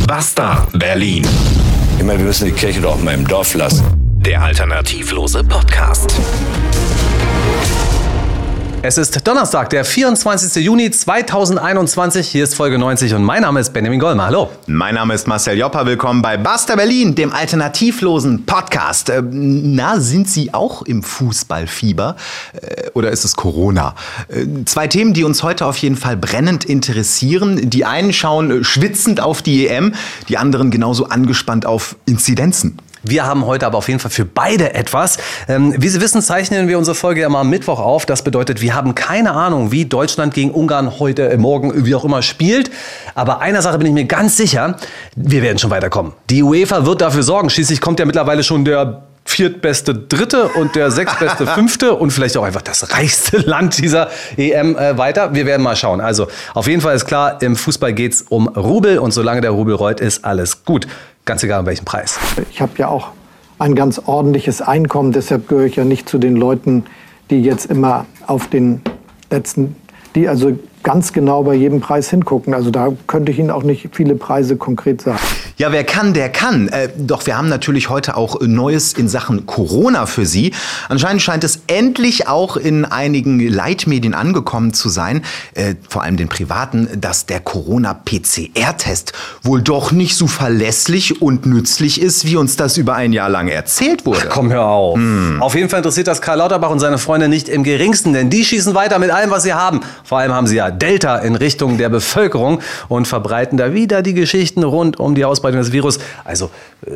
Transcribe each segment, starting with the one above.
Basta Berlin. Ich meine, wir müssen die Kirche doch mal im Dorf lassen. Der alternativlose Podcast. Es ist Donnerstag, der 24. Juni 2021. Hier ist Folge 90 und mein Name ist Benjamin Gollmer. Hallo. Mein Name ist Marcel Joppa. Willkommen bei Basta Berlin, dem alternativlosen Podcast. Sind Sie auch im Fußballfieber? Oder ist es Corona? Zwei Themen, die uns heute auf jeden Fall brennend interessieren. Die einen schauen schwitzend auf die EM, die anderen genauso angespannt auf Inzidenzen. Wir haben heute aber auf jeden Fall für beide etwas. Wie Sie wissen, zeichnen wir unsere Folge ja mal am Mittwoch auf. Das bedeutet, wir haben keine Ahnung, wie Deutschland gegen Ungarn heute, morgen, wie auch immer spielt. Aber einer Sache bin ich mir ganz sicher, wir werden schon weiterkommen. Die UEFA wird dafür sorgen. Schließlich kommt ja mittlerweile schon der viertbeste Dritte und der sechstbeste Fünfte und vielleicht auch einfach das reichste Land dieser EM weiter. Wir werden mal schauen. Also auf jeden Fall ist klar, im Fußball geht's um Rubel und solange der Rubel rollt, ist alles gut. Ganz egal, um welchen Preis. Ich habe ja auch ein ganz ordentliches Einkommen. Deshalb gehöre ich ja nicht zu den Leuten, die jetzt immer auf den letzten, die also ganz genau bei jedem Preis hingucken. Also da könnte ich Ihnen auch nicht viele Preise konkret sagen. Ja, wer kann, der kann. Doch wir haben natürlich heute auch Neues in Sachen Corona für Sie. Anscheinend scheint es endlich auch in einigen Leitmedien angekommen zu sein, vor allem den privaten, dass der Corona-PCR-Test wohl doch nicht so verlässlich und nützlich ist, wie uns das über ein Jahr lang erzählt wurde. Ach, komm, hör auf. Auf jeden Fall interessiert das Karl Lauterbach und seine Freunde nicht im geringsten, denn die schießen weiter mit allem, was sie haben. Vor allem haben sie ja Delta in Richtung der Bevölkerung und verbreiten da wieder die Geschichten rund um die Ausbreitung des Virus. Also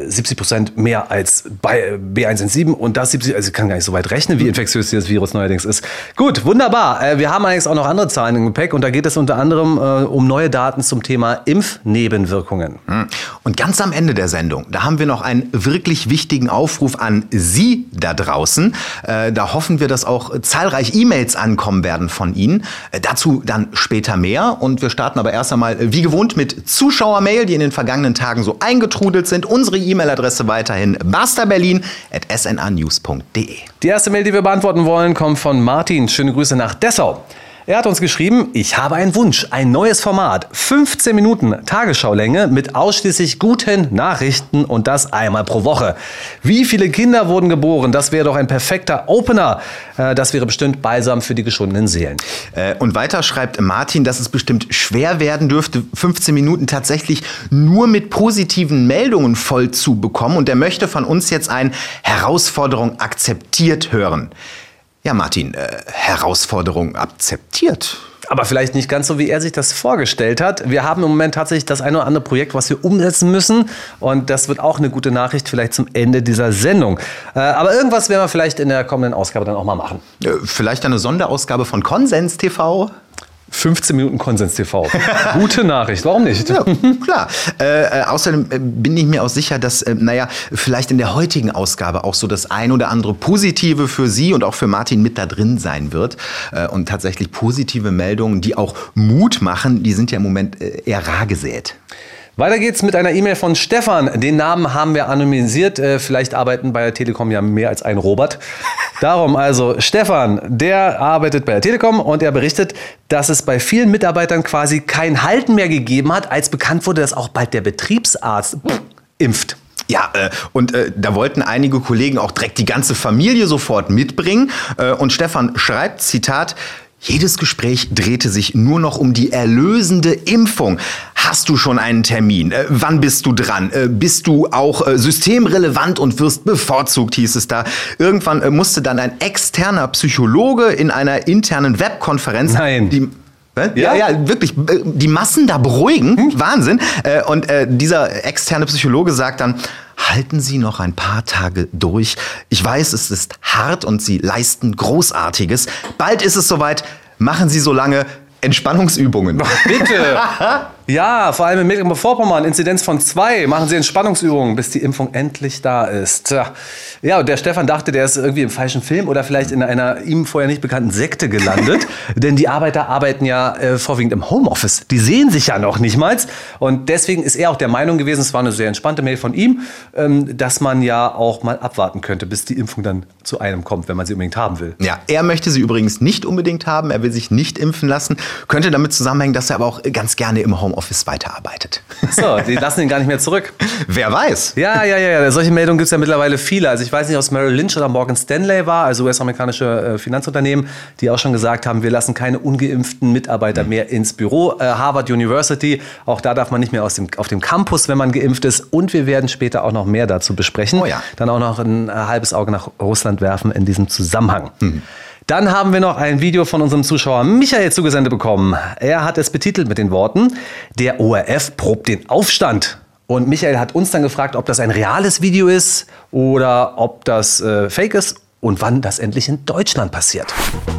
70% mehr als bei B117 und das 70%, also ich kann gar nicht so weit rechnen, wie infektiös dieses Virus neuerdings ist. Gut, wunderbar. Wir haben allerdings auch noch andere Zahlen im Gepäck und da geht es unter anderem um neue Daten zum Thema Impfnebenwirkungen. Und ganz am Ende der Sendung, da haben wir noch einen wirklich wichtigen Aufruf an Sie da draußen. Da hoffen wir, dass auch zahlreich E-Mails ankommen werden von Ihnen. Dazu dann später mehr und wir starten aber erst einmal wie gewohnt mit Zuschauermail, die in den vergangenen Tagen so eingetrudelt sind. Unsere E-Mail-Adresse weiterhin bastaberlin@snanews.de. Die erste Mail, die wir beantworten wollen, kommt von Martin. Schöne Grüße nach Dessau. Er hat uns geschrieben, ich habe einen Wunsch, ein neues Format, 15 Minuten Tagesschaulänge mit ausschließlich guten Nachrichten und das einmal pro Woche. Wie viele Kinder wurden geboren? Das wäre doch ein perfekter Opener. Das wäre bestimmt balsam für die geschundenen Seelen. Und weiter schreibt Martin, dass es bestimmt schwer werden dürfte, 15 Minuten tatsächlich nur mit positiven Meldungen voll zu bekommen. Und er möchte von uns jetzt ein Herausforderung akzeptiert hören. Ja, Martin, Herausforderung akzeptiert. Aber vielleicht nicht ganz so, wie er sich das vorgestellt hat. Wir haben im Moment tatsächlich das eine oder andere Projekt, was wir umsetzen müssen. Und das wird auch eine gute Nachricht vielleicht zum Ende dieser Sendung. Aber irgendwas werden wir vielleicht in der kommenden Ausgabe dann auch mal machen. Vielleicht eine Sonderausgabe von Konsens TV? 15 Minuten Konsens TV. Gute Nachricht, warum nicht? Ja, klar. Außerdem bin ich mir auch sicher, dass, vielleicht in der heutigen Ausgabe auch so das ein oder andere Positive für Sie und auch für Martin mit da drin sein wird. Und tatsächlich positive Meldungen, die auch Mut machen, die sind ja im Moment eher rar gesät. Weiter geht's mit einer E-Mail von Stefan. Den Namen haben wir anonymisiert. Vielleicht arbeiten bei der Telekom ja mehr als ein Robert. Darum also, Stefan, der arbeitet bei der Telekom und er berichtet, dass es bei vielen Mitarbeitern quasi kein Halten mehr gegeben hat, als bekannt wurde, dass auch bald der Betriebsarzt impft. Ja, und da wollten einige Kollegen auch direkt die ganze Familie sofort mitbringen. Und Stefan schreibt, Zitat, jedes Gespräch drehte sich nur noch um die erlösende Impfung. Hast du schon einen Termin? Wann bist du dran? Bist du auch systemrelevant und wirst bevorzugt, hieß es da. Irgendwann musste dann ein externer Psychologe in einer internen Webkonferenz Ja, wirklich, die Massen da beruhigen. Wahnsinn. Und dieser externe Psychologe sagt dann, halten Sie noch ein paar Tage durch. Ich weiß, es ist hart und Sie leisten Großartiges. Bald ist es soweit. Machen Sie so lange Entspannungsübungen. Bitte. Ja, vor allem in Mecklenburg-Vorpommern, Inzidenz von 2. Machen Sie Entspannungsübungen, bis die Impfung endlich da ist. Ja, und der Stefan dachte, der ist irgendwie im falschen Film oder vielleicht in einer ihm vorher nicht bekannten Sekte gelandet. Denn die Arbeiter arbeiten ja vorwiegend im Homeoffice. Die sehen sich ja noch nicht mal. Und deswegen ist er auch der Meinung gewesen, es war eine sehr entspannte Mail von ihm, dass man ja auch mal abwarten könnte, bis die Impfung dann zu einem kommt, wenn man sie unbedingt haben will. Ja, er möchte sie übrigens nicht unbedingt haben. Er will sich nicht impfen lassen. Könnte damit zusammenhängen, dass er aber auch ganz gerne im Homeoffice Homeoffice weiterarbeitet. So, die lassen ihn gar nicht mehr zurück. Wer weiß? Ja. Solche Meldungen gibt es ja mittlerweile viele. Also ich weiß nicht, ob es Merrill Lynch oder Morgan Stanley war, also US-amerikanische Finanzunternehmen, die auch schon gesagt haben, wir lassen keine ungeimpften Mitarbeiter mehr ins Büro. Harvard University, auch da darf man nicht mehr auf dem Campus, wenn man geimpft ist. Und wir werden später auch noch mehr dazu besprechen. Oh ja. Dann auch noch ein halbes Auge nach Russland werfen in diesem Zusammenhang. Dann haben wir noch ein Video von unserem Zuschauer Michael zugesendet bekommen. Er hat es betitelt mit den Worten: Der ORF probt den Aufstand. Und Michael hat uns dann gefragt, ob das ein reales Video ist oder ob das fake ist und wann das endlich in Deutschland passiert.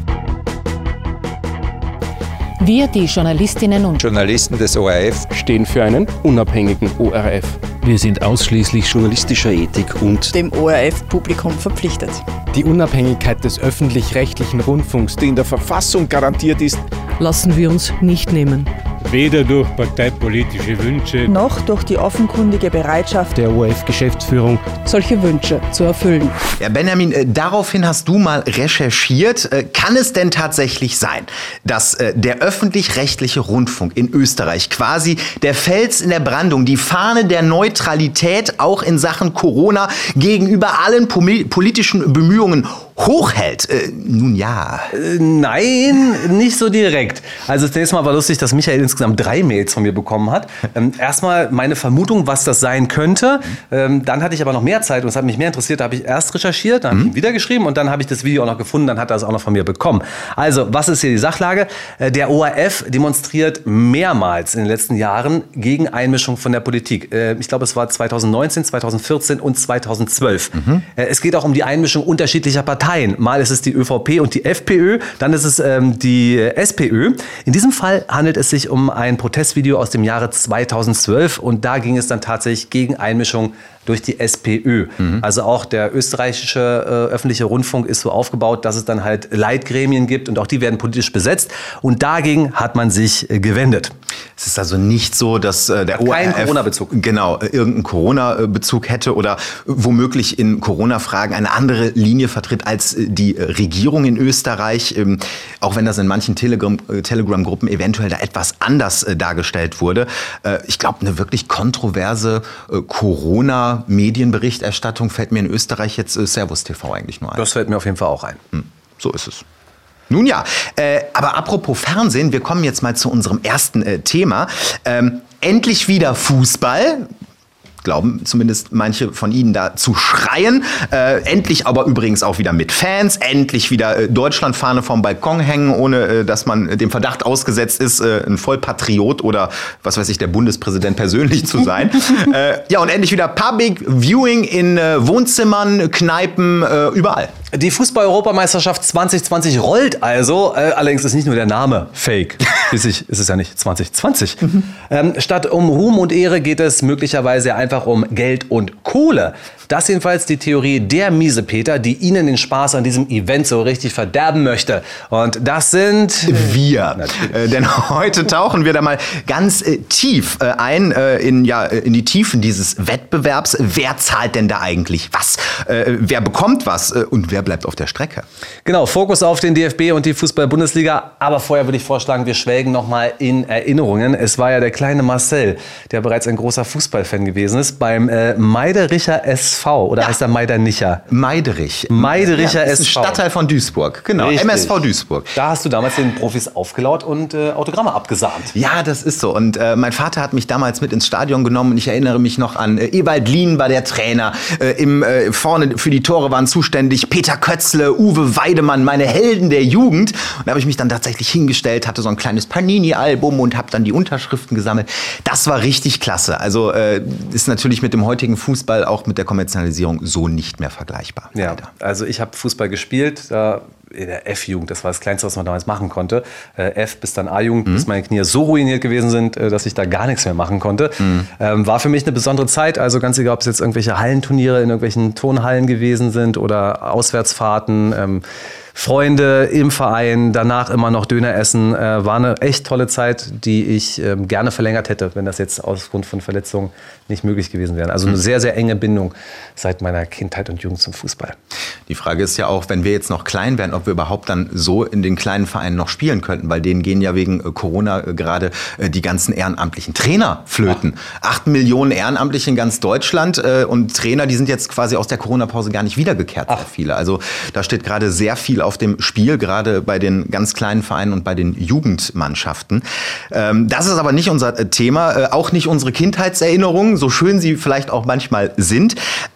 Wir, die Journalistinnen und Journalisten des ORF, stehen für einen unabhängigen ORF. Wir sind ausschließlich journalistischer Ethik und dem ORF-Publikum verpflichtet. Die Unabhängigkeit des öffentlich-rechtlichen Rundfunks, die in der Verfassung garantiert ist, lassen wir uns nicht nehmen. Weder durch parteipolitische Wünsche noch durch die offenkundige Bereitschaft der ORF-Geschäftsführung, solche Wünsche zu erfüllen. Ja, Benjamin, daraufhin hast du mal recherchiert. Kann es denn tatsächlich sein, dass der öffentlich-rechtliche Rundfunk in Österreich quasi der Fels in der Brandung, die Fahne der Neutralität auch in Sachen Corona gegenüber allen politischen Bemühungen hochhält? Nun ja. Nein, nicht so direkt. Also das nächste Mal war lustig, dass Michael insgesamt 3 Mails von mir bekommen hat. Erstmal meine Vermutung, was das sein könnte. Dann hatte ich aber noch mehr Zeit und es hat mich mehr interessiert. Da habe ich erst recherchiert, dann habe ich ihm wieder geschrieben und dann habe ich das Video auch noch gefunden. Dann hat er es auch noch von mir bekommen. Also, was ist hier die Sachlage? Der ORF demonstriert mehrmals in den letzten Jahren gegen Einmischung von der Politik. Ich glaube, es war 2019, 2014 und 2012. Es geht auch um die Einmischung unterschiedlicher Parteien. Mal ist es die ÖVP und die FPÖ, dann ist es die SPÖ. In diesem Fall handelt es sich um ein Protestvideo aus dem Jahre 2012 und da ging es dann tatsächlich gegen Einmischung durch die SPÖ. Also auch der österreichische öffentliche Rundfunk ist so aufgebaut, dass es dann halt Leitgremien gibt und auch die werden politisch besetzt und dagegen hat man sich gewendet. Es ist also nicht so, dass der ORF keinen Corona-Bezug. Genau, irgendeinen Corona-Bezug hätte oder womöglich in Corona-Fragen eine andere Linie vertritt als die Regierung in Österreich, auch wenn das in manchen Telegram-Gruppen eventuell da etwas anders dargestellt wurde. Ich glaube, eine wirklich kontroverse Corona-Medienberichterstattung fällt mir in Österreich jetzt Servus TV eigentlich nur ein. Das fällt mir auf jeden Fall auch ein. So ist es. Nun ja, aber apropos Fernsehen, wir kommen jetzt mal zu unserem ersten Thema. Endlich wieder Fußball. Glauben zumindest manche von Ihnen da zu schreien. Endlich aber übrigens auch wieder mit Fans. Endlich wieder Deutschlandfahne vom Balkon hängen, ohne dass man dem Verdacht ausgesetzt ist, ein Vollpatriot oder was weiß ich, der Bundespräsident persönlich zu sein. Ja, und endlich wieder Public Viewing in Wohnzimmern, Kneipen, überall. Die Fußball-Europameisterschaft 2020 rollt also. Allerdings ist nicht nur der Name fake. Schließlich ist es ja nicht 2020. Statt um Ruhm und Ehre geht es möglicherweise einfach um Geld und Kohle. Das jedenfalls die Theorie der Miesepeter, die Ihnen den Spaß an diesem Event so richtig verderben möchte. Und das sind wir. Denn heute tauchen wir da mal ganz tief ein in die Tiefen dieses Wettbewerbs. Wer zahlt denn da eigentlich was? Wer bekommt was? Und wer bleibt auf der Strecke? Genau, Fokus auf den DFB und die Fußball-Bundesliga. Aber vorher würde ich vorschlagen, wir schwelgen noch mal in Erinnerungen. Es war ja der kleine Marcel, der bereits ein großer Fußballfan gewesen ist, beim Meidericher SV. Oder heißt er Meidericher? Meidericher ist SV. Ein Stadtteil von Duisburg. Genau, richtig. MSV Duisburg. Da hast du damals den Profis aufgelauert und Autogramme abgesahnt. Ja, das ist so. Und mein Vater hat mich damals mit ins Stadion genommen. Und ich erinnere mich noch an Ewald Lien war der Trainer. Vorne für die Tore waren zuständig Peter Kötzle, Uwe Weidemann, meine Helden der Jugend. Und da habe ich mich dann tatsächlich hingestellt, hatte so ein kleines Panini-Album und habe dann die Unterschriften gesammelt. Das war richtig klasse. Also ist natürlich mit dem heutigen Fußball auch mit der Kommerzialisierung so nicht mehr vergleichbar. Ja, also ich habe Fußball gespielt, in der F-Jugend, das war das Kleinste, was man damals machen konnte. F bis dann A-Jugend, bis meine Knie so ruiniert gewesen sind, dass ich da gar nichts mehr machen konnte. War für mich eine besondere Zeit, also ganz egal, ob es jetzt irgendwelche Hallenturniere in irgendwelchen Turnhallen gewesen sind oder Auswärtsfahrten. Freunde im Verein, danach immer noch Döner essen. War eine echt tolle Zeit, die ich gerne verlängert hätte, wenn das jetzt aufgrund von Verletzungen nicht möglich gewesen wäre. Also eine sehr, sehr enge Bindung seit meiner Kindheit und Jugend zum Fußball. Die Frage ist ja auch, wenn wir jetzt noch klein wären, ob wir überhaupt dann so in den kleinen Vereinen noch spielen könnten, weil denen gehen ja wegen Corona gerade die ganzen ehrenamtlichen Trainer flöten. 8 Millionen Ehrenamtliche in ganz Deutschland und Trainer, die sind jetzt quasi aus der Corona-Pause gar nicht wiedergekehrt, sehr viele. Also da steht gerade sehr viel auf dem Spiel, gerade bei den ganz kleinen Vereinen und bei den Jugendmannschaften. Das ist aber nicht unser Thema, auch nicht unsere Kindheitserinnerungen, so schön sie vielleicht auch manchmal sind.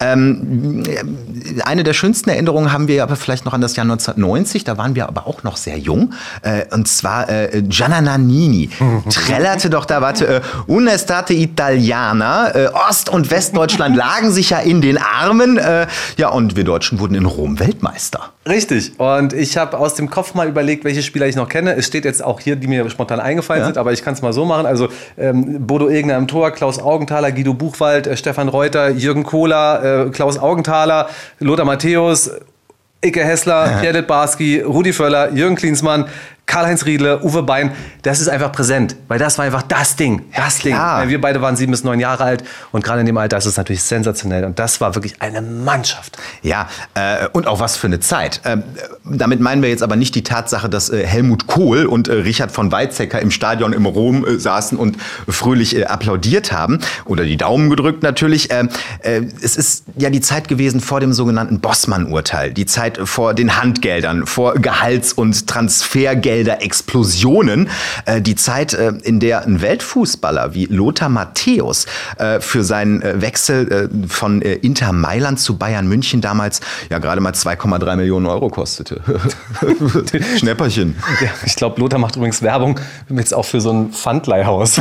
Eine der schönsten Erinnerungen haben wir aber vielleicht noch an das Jahr 1990, da waren wir aber auch noch sehr jung, und zwar Gianna Nannini trällerte doch da, Un'estate Italiana, Ost- und Westdeutschland lagen sich ja in den Armen, ja, und wir Deutschen wurden in Rom Weltmeister. Richtig. Und ich habe aus dem Kopf mal überlegt, welche Spieler ich noch kenne. Es steht jetzt auch hier, die mir spontan eingefallen sind, aber ich kann es mal so machen. Also Bodo Egner im Tor, Klaus Augenthaler, Guido Buchwald, Stefan Reuter, Jürgen Kohler, Klaus Augenthaler, Lothar Matthäus, Icke Hessler, Pierre Littbarski, Rudi Völler, Jürgen Klinsmann, Karl-Heinz Riedle, Uwe Bein, das ist einfach präsent, weil das war einfach das Ding. Wir beide waren 7 bis 9 Jahre alt und gerade in dem Alter ist es natürlich sensationell und das war wirklich eine Mannschaft. Ja, und auch was für eine Zeit. Damit meinen wir jetzt aber nicht die Tatsache, dass Helmut Kohl und Richard von Weizsäcker im Stadion im Rom saßen und fröhlich applaudiert haben oder die Daumen gedrückt natürlich. Es ist ja die Zeit gewesen vor dem sogenannten Bossmann-Urteil, die Zeit vor den Handgeldern, vor Gehalts- und Transfergeldern, Explosionen. Die Zeit, in der ein Weltfußballer wie Lothar Matthäus für seinen Wechsel von Inter Mailand zu Bayern München damals ja gerade mal 2,3 Millionen Euro kostete. Schnäpperchen. Ja, ich glaube, Lothar macht übrigens Werbung jetzt auch für so ein Pfandleihhaus.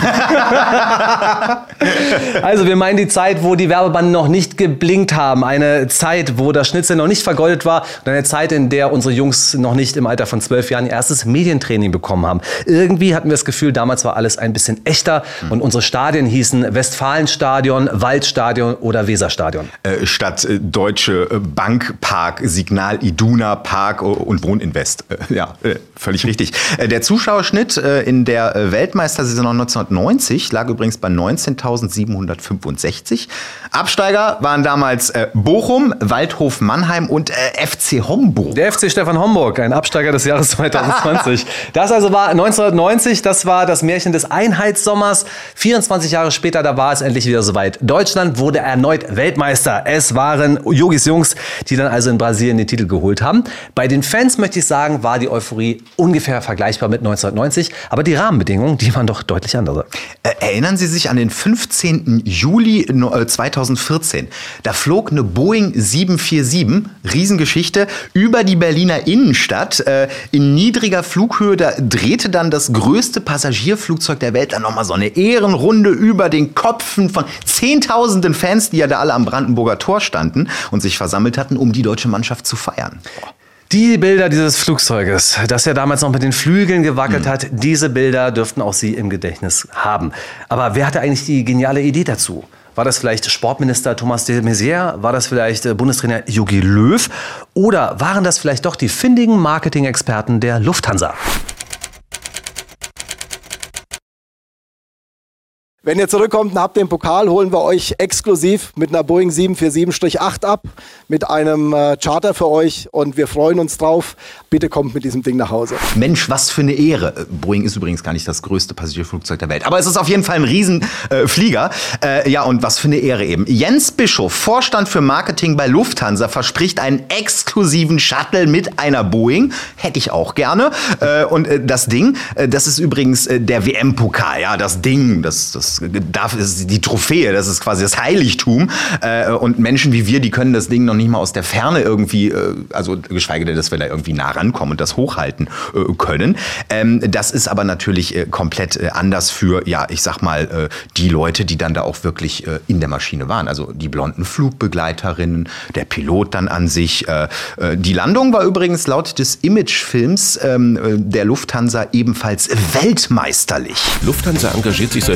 Also wir meinen die Zeit, wo die Werbebanden noch nicht geblinkt haben. Eine Zeit, wo das Schnitzel noch nicht vergoldet war. Und eine Zeit, in der unsere Jungs noch nicht im Alter von 12 Jahren ihr erstes Medientraining bekommen haben. Irgendwie hatten wir das Gefühl, damals war alles ein bisschen echter und unsere Stadien hießen Westfalenstadion, Waldstadion oder Weserstadion. Statt Deutsche Bankpark, Signal Iduna Park und Wohninvest. Ja, völlig richtig. Der Zuschauerschnitt in der Weltmeistersaison 1990 lag übrigens bei 19.765. Absteiger waren damals Bochum, Waldhof Mannheim und FC Homburg. Der FC Stefan Homburg, ein Absteiger des Jahres 2020. Das also war 1990, das war das Märchen des Einheitssommers. 24 Jahre später, da war es endlich wieder soweit. Deutschland wurde erneut Weltmeister. Es waren Jogis Jungs, die dann also in Brasilien den Titel geholt haben. Bei den Fans, möchte ich sagen, war die Euphorie ungefähr vergleichbar mit 1990. Aber die Rahmenbedingungen, die waren doch deutlich andere. Erinnern Sie sich an den 15. Juli 2014? Da flog eine Boeing 747, Riesengeschichte, über die Berliner Innenstadt. In niedriger Flughöhe, da drehte dann das größte Passagierflugzeug der Welt dann nochmal so eine Ehrenrunde über den Köpfen von Zehntausenden Fans, die ja da alle am Brandenburger Tor standen und sich versammelt hatten, um die deutsche Mannschaft zu feiern. Die Bilder dieses Flugzeuges, das ja damals noch mit den Flügeln gewackelt hat, diese Bilder dürften auch Sie im Gedächtnis haben. Aber wer hatte eigentlich die geniale Idee dazu? War das vielleicht Sportminister Thomas de Maizière? War das vielleicht Bundestrainer Jogi Löw? Oder waren das vielleicht doch die findigen Marketing-Experten der Lufthansa? Wenn ihr zurückkommt und habt den Pokal, holen wir euch exklusiv mit einer Boeing 747-8 ab, mit einem Charter für euch und wir freuen uns drauf. Bitte kommt mit diesem Ding nach Hause. Mensch, was für eine Ehre. Boeing ist übrigens gar nicht das größte Passagierflugzeug der Welt, aber es ist auf jeden Fall ein Riesenflieger. Ja, und was für eine Ehre eben. Jens Bischof, Vorstand für Marketing bei Lufthansa, verspricht einen exklusiven Shuttle mit einer Boeing. Hätte ich auch gerne. Und das Ding, das ist übrigens der WM-Pokal. Ja, das Ding, das ist die Trophäe, das ist quasi das Heiligtum. Und Menschen wie wir, die können das Ding noch nicht mal aus der Ferne irgendwie, also geschweige denn, dass wir da irgendwie nah rankommen und das hochhalten können. Das ist aber natürlich komplett anders für, ja, ich sag mal, die Leute, die dann da auch wirklich in der Maschine waren. Also die blonden Flugbegleiterinnen, der Pilot dann an sich. Die Landung war übrigens laut des Imagefilms der Lufthansa ebenfalls weltmeisterlich. Lufthansa engagiert sich seit vielen Jahren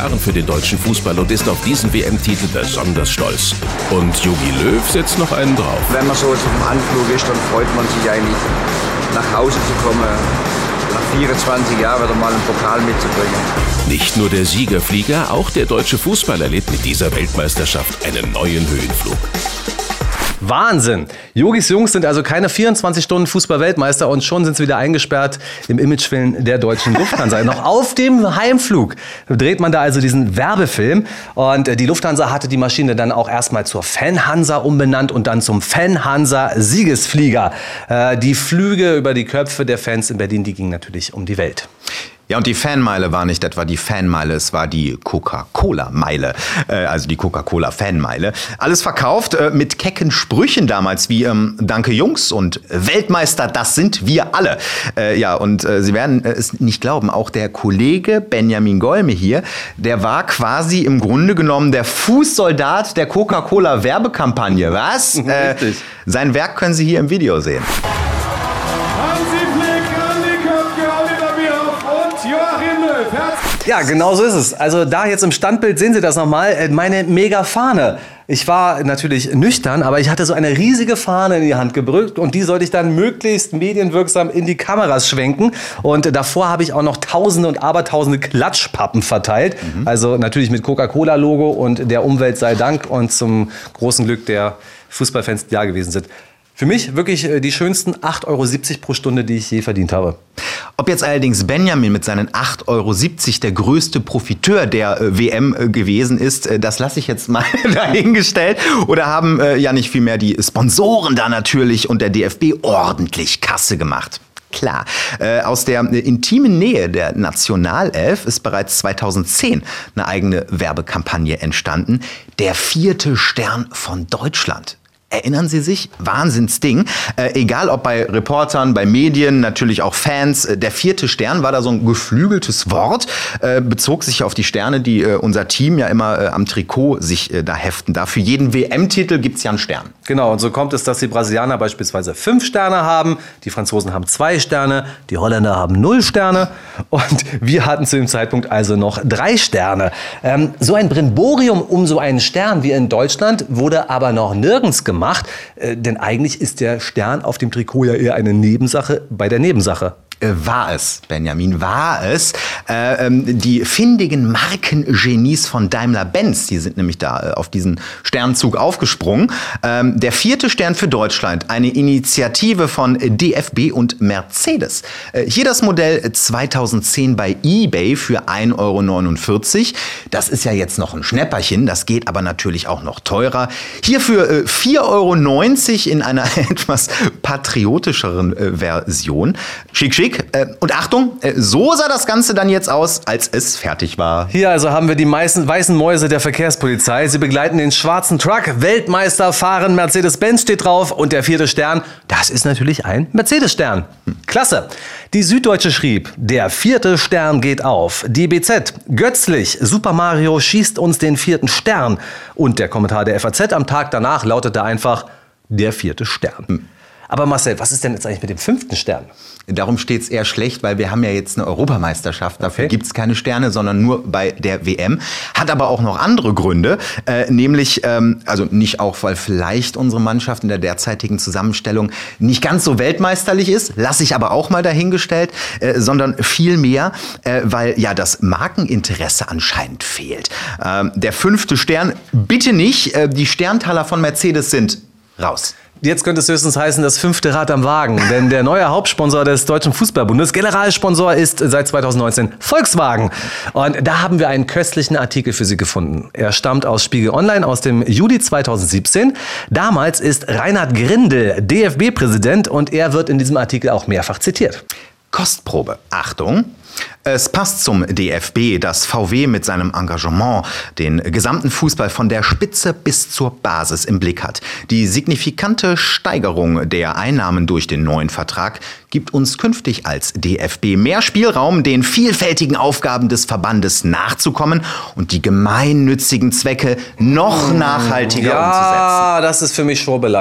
Jahren für den deutschen Fußball und ist auf diesen WM-Titel besonders stolz. Und Jogi Löw setzt noch einen drauf. Wenn man so zum Anflug ist, dann freut man sich eigentlich, nach Hause zu kommen, nach 24 Jahren wieder mal einen Pokal mitzubringen. Nicht nur der Siegerflieger, auch der deutsche Fußball erlebt mit dieser Weltmeisterschaft einen neuen Höhenflug. Wahnsinn! Jogis Jungs sind also keine 24 Stunden Fußball-Weltmeister und schon sind sie wieder eingesperrt im Imagefilm der deutschen Lufthansa. Noch auf dem Heimflug dreht man da also diesen Werbefilm. Und die Lufthansa hatte die Maschine dann auch erstmal zur Fanhansa umbenannt und dann zum Fanhansa-Siegesflieger. Die Flüge über die Köpfe der Fans in Berlin, die gingen natürlich um die Welt. Ja, und die Fanmeile war nicht etwa die Fanmeile, es war die Coca-Cola-Meile, also die Coca-Cola-Fanmeile. Alles verkauft mit kecken Sprüchen damals wie Danke Jungs und Weltmeister, das sind wir alle. Ja, und Sie werden es nicht glauben, auch der Kollege Benjamin Golme hier, der war quasi im Grunde genommen der Fußsoldat der Coca-Cola-Werbekampagne. Was? Richtig. Sein Werk können Sie hier im Video sehen. Ja, genau so ist es. Also da jetzt im Standbild sehen Sie das nochmal, meine Mega-Fahne. Ich war natürlich nüchtern, aber ich hatte so eine riesige Fahne in die Hand gedrückt und die sollte ich dann möglichst medienwirksam in die Kameras schwenken. Und davor habe ich auch noch Tausende und Abertausende Klatschpappen verteilt. Also natürlich mit Coca-Cola-Logo und der Umwelt sei Dank und zum großen Glück der Fußballfans, die da gewesen sind. Für mich wirklich die schönsten 8,70 € pro Stunde, die ich je verdient habe. Ob jetzt allerdings Benjamin mit seinen 8,70 € der größte Profiteur der WM gewesen ist, das lasse ich jetzt mal dahingestellt. Oder haben ja nicht vielmehr die Sponsoren da natürlich und der DFB ordentlich Kasse gemacht. Klar, aus der intimen Nähe der Nationalelf ist bereits 2010 eine eigene Werbekampagne entstanden. Der 4. Stern von Deutschland. Erinnern Sie sich? Wahnsinnsding. Egal ob bei Reportern, bei Medien, natürlich auch Fans. Der 4. Stern war da so ein geflügeltes Wort, bezog sich auf die Sterne, die unser Team ja immer am Trikot sich da heften. Da für jeden WM-Titel gibt's ja einen Stern. Genau, und so kommt es, dass die Brasilianer beispielsweise 5 Sterne haben, die Franzosen haben 2 Sterne, die Holländer haben 0 Sterne und wir hatten zu dem Zeitpunkt also noch 3 Sterne. So ein Brimborium um so einen Stern wie in Deutschland wurde aber noch nirgends gemacht. Denn eigentlich ist der Stern auf dem Trikot ja eher eine Nebensache bei der Nebensache. War es, Benjamin, war es. Die findigen Markengenies von Daimler-Benz, die sind nämlich da auf diesen Sternzug aufgesprungen. Der 4. Stern für Deutschland, eine Initiative von DFB und Mercedes. Hier das Modell 2010 bei eBay für 1,49 €. Das ist ja jetzt noch ein Schnäpperchen, das geht aber natürlich auch noch teurer. Hier für 4,90 € in einer etwas patriotischeren Version. Schick, schick. Und Achtung, so sah das Ganze dann jetzt aus, als es fertig war. Hier also haben wir die meisten weißen Mäuse der Verkehrspolizei. Sie begleiten den schwarzen Truck. Weltmeister fahren Mercedes-Benz steht drauf. Und der 4. Stern, das ist natürlich ein Mercedes-Stern. Klasse. Die Süddeutsche schrieb, der 4. Stern geht auf. Die BZ, götzlich, Super Mario schießt uns den 4. Stern. Und der Kommentar der FAZ am Tag danach lautete einfach, der 4. Stern. Aber Marcel, was ist denn jetzt eigentlich mit dem 5. Stern? Darum steht es eher schlecht, weil wir haben ja jetzt eine Europameisterschaft. Dafür gibt es keine Sterne, sondern nur bei der WM. Hat aber auch noch andere Gründe. Nämlich, also nicht auch, weil vielleicht unsere Mannschaft in der derzeitigen Zusammenstellung nicht ganz so weltmeisterlich ist, lasse ich aber auch mal dahingestellt, sondern vielmehr, weil ja das Markeninteresse anscheinend fehlt. Der 5. Stern, bitte nicht. Die Sterntaler von Mercedes sind raus. Jetzt könnte es höchstens heißen, das 5. Rad am Wagen. Denn der neue Hauptsponsor des Deutschen Fußballbundes, Generalsponsor, ist seit 2019 Volkswagen. Und da haben wir einen köstlichen Artikel für Sie gefunden. Er stammt aus Spiegel Online aus dem Juli 2017. Damals ist Reinhard Grindel DFB-Präsident und er wird in diesem Artikel auch mehrfach zitiert. Kostprobe. Achtung. Es passt zum DFB, dass VW mit seinem Engagement den gesamten Fußball von der Spitze bis zur Basis im Blick hat. Die signifikante Steigerung der Einnahmen durch den neuen Vertrag gibt uns künftig als DFB mehr Spielraum, den vielfältigen Aufgaben des Verbandes nachzukommen und die gemeinnützigen Zwecke noch nachhaltiger umzusetzen. Ja, das ist für mich Schwurbelei.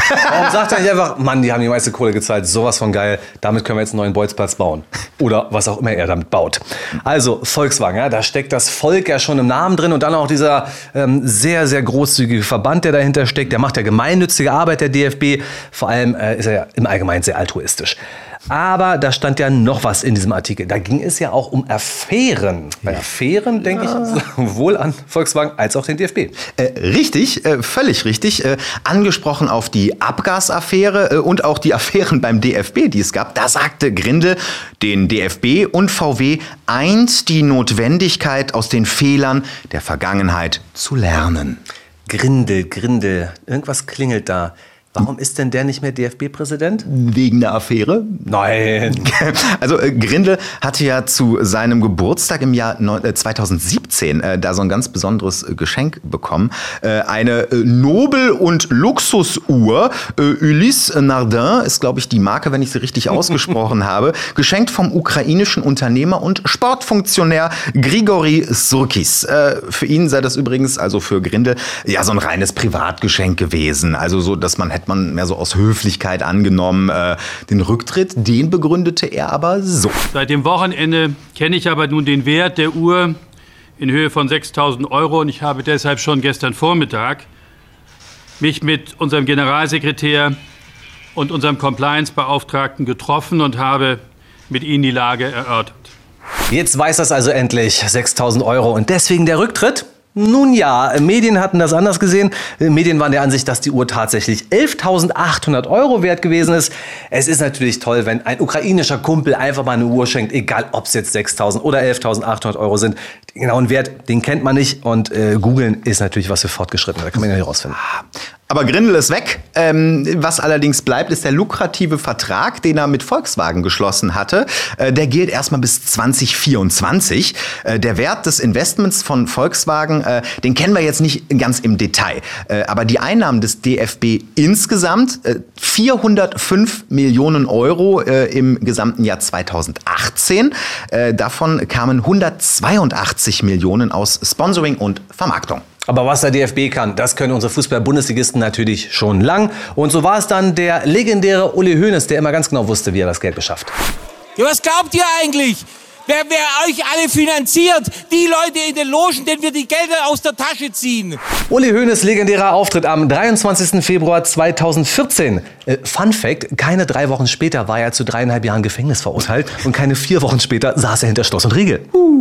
Warum sagt er nicht einfach, Mann, die haben die meiste Kohle gezahlt, sowas von geil, damit können wir jetzt einen neuen Bolzplatz bauen. Oder was auch immer er damit baut. Also Volkswagen, ja, da steckt das Volk ja schon im Namen drin und dann auch dieser sehr, sehr großzügige Verband, der dahinter steckt. Der macht ja gemeinnützige Arbeit, der DFB. Vor allem ist er ja im Allgemeinen sehr altruistisch. Aber da stand ja noch was in diesem Artikel. Da ging es ja auch um Affären. Bei Affären denke ich sowohl an Volkswagen als auch den DFB. Richtig, völlig richtig. Angesprochen auf die Abgasaffäre und auch die Affären beim DFB, die es gab. Da sagte Grindel, den DFB und VW eint die Notwendigkeit, aus den Fehlern der Vergangenheit zu lernen. Grindel, irgendwas klingelt da. Warum ist denn der nicht mehr DFB-Präsident? Wegen der Affäre? Nein. Also Grindel hatte ja zu seinem Geburtstag im Jahr 2017 da so ein ganz besonderes Geschenk bekommen. Eine Nobel- und Luxusuhr, Ulysse Nardin, ist glaube ich die Marke, wenn ich sie richtig ausgesprochen habe, geschenkt vom ukrainischen Unternehmer und Sportfunktionär Grigori Surkis. Für ihn sei das übrigens, also für Grindel, ja so ein reines Privatgeschenk gewesen. Also so, dass man mehr so aus Höflichkeit angenommen. Den Rücktritt, den begründete er aber so. Seit dem Wochenende kenne ich aber nun den Wert der Uhr in Höhe von 6.000 € und ich habe deshalb schon gestern Vormittag mich mit unserem Generalsekretär und unserem Compliance-Beauftragten getroffen und habe mit ihnen die Lage erörtert. Jetzt weiß das also endlich, 6.000 € und deswegen der Rücktritt? Nun ja, Medien hatten das anders gesehen. Medien waren der Ansicht, dass die Uhr tatsächlich 11.800 € wert gewesen ist. Es ist natürlich toll, wenn ein ukrainischer Kumpel einfach mal eine Uhr schenkt, egal ob es jetzt 6.000 oder 11.800 € sind. Den genauen Wert, den kennt man nicht und googeln ist natürlich was für Fortgeschrittene, da kann man ja nicht rausfinden. Aber Grindel ist weg. Was allerdings bleibt, ist der lukrative Vertrag, den er mit Volkswagen geschlossen hatte. Der gilt erstmal bis 2024. Der Wert des Investments von Volkswagen, den kennen wir jetzt nicht ganz im Detail. Aber die Einnahmen des DFB insgesamt 405 Millionen € im gesamten Jahr 2018. Davon kamen 182 Millionen aus Sponsoring und Vermarktung. Aber was der DFB kann, das können unsere Fußball-Bundesligisten natürlich schon lang. Und so war es dann der legendäre Uli Hoeneß, der immer ganz genau wusste, wie er das Geld beschafft. Ja, was glaubt ihr eigentlich? Wer euch alle finanziert? Die Leute in den Logen, denen wir die Gelder aus der Tasche ziehen. Uli Hoeneß legendärer Auftritt am 23. Februar 2014. Fun Fact, keine 3 Wochen später war er zu 3,5 Jahren Gefängnis verurteilt und keine 4 Wochen später saß er hinter Schloss und Riegel.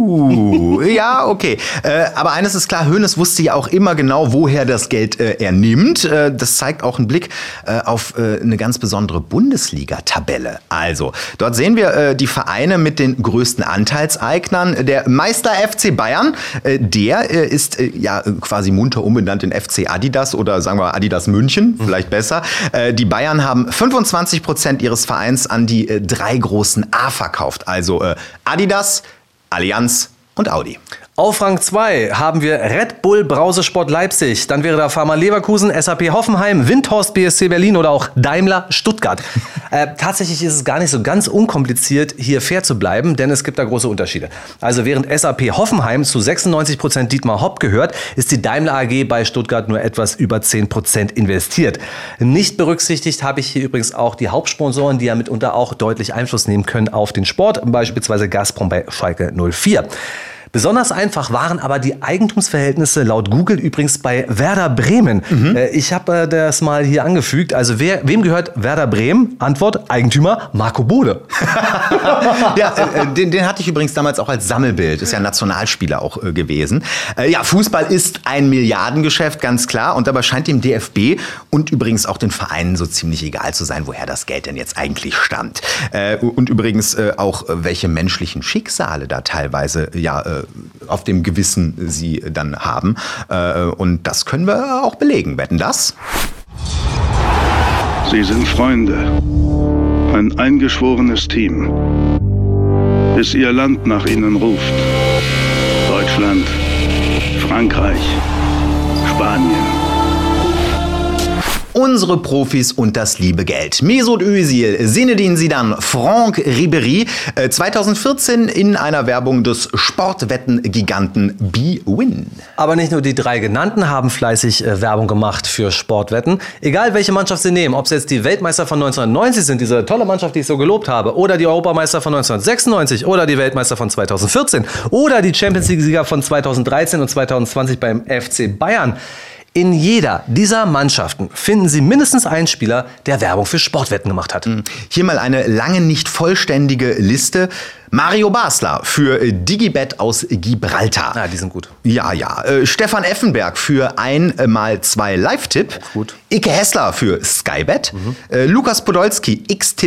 Ja, okay. Aber eines ist klar, Hoeneß wusste ja auch immer genau, woher das Geld er nimmt. Das zeigt auch ein Blick auf eine ganz besondere Bundesliga-Tabelle. Also, dort sehen wir die Vereine mit den größten Anteilseignern. Der Meister FC Bayern, der ist ja quasi munter umbenannt in FC Adidas oder sagen wir Adidas München, vielleicht besser. Die Bayern haben 25% ihres Vereins an die 3 großen A verkauft. Also Adidas, Allianz und Audi. Auf Rang 2 haben wir Red Bull Brausesport Leipzig. Dann wäre da Pharma Leverkusen, SAP Hoffenheim, Windhorst BSC Berlin oder auch Daimler Stuttgart. Tatsächlich ist es gar nicht so ganz unkompliziert, hier fair zu bleiben, denn es gibt da große Unterschiede. Also während SAP Hoffenheim zu 96% Dietmar Hopp gehört, ist die Daimler AG bei Stuttgart nur etwas über 10% investiert. Nicht berücksichtigt habe ich hier übrigens auch die Hauptsponsoren, die ja mitunter auch deutlich Einfluss nehmen können auf den Sport, beispielsweise Gazprom bei Schalke 04. Besonders einfach waren aber die Eigentumsverhältnisse laut Google übrigens bei Werder Bremen. Ich habe das mal hier angefügt. Also wem gehört Werder Bremen? Antwort, Eigentümer Marco Bode. Ja, den hatte ich übrigens damals auch als Sammelbild. Ist ja Nationalspieler auch gewesen. Ja, Fußball ist ein Milliardengeschäft, ganz klar. Und dabei scheint dem DFB und übrigens auch den Vereinen so ziemlich egal zu sein, woher das Geld denn jetzt eigentlich stammt. Und übrigens auch, welche menschlichen Schicksale da teilweise auf dem Gewissen sie dann haben. Und das können wir auch belegen. Wetten das? Sie sind Freunde. Ein eingeschworenes Team. Bis ihr Land nach ihnen ruft. Deutschland, Frankreich, Spanien. Unsere Profis und das liebe Geld. Mesut Özil, Zinedine Zidane, Franck Ribéry. 2014 in einer Werbung des Sportwetten-Giganten bwin. Aber nicht nur die 3 genannten haben fleißig Werbung gemacht für Sportwetten. Egal welche Mannschaft sie nehmen, ob es jetzt die Weltmeister von 1990 sind, diese tolle Mannschaft, die ich so gelobt habe, oder die Europameister von 1996 oder die Weltmeister von 2014 oder die Champions League-Sieger von 2013 und 2020 beim FC Bayern. In jeder dieser Mannschaften finden Sie mindestens einen Spieler, der Werbung für Sportwetten gemacht hat. Hier mal eine lange nicht vollständige Liste. Mario Basler für Digibet aus Gibraltar. Ah, die sind gut. Ja. Stefan Effenberg für 1x2 Live-Tipp. Gut. Ike Hessler für Skybet. Lukas Podolski,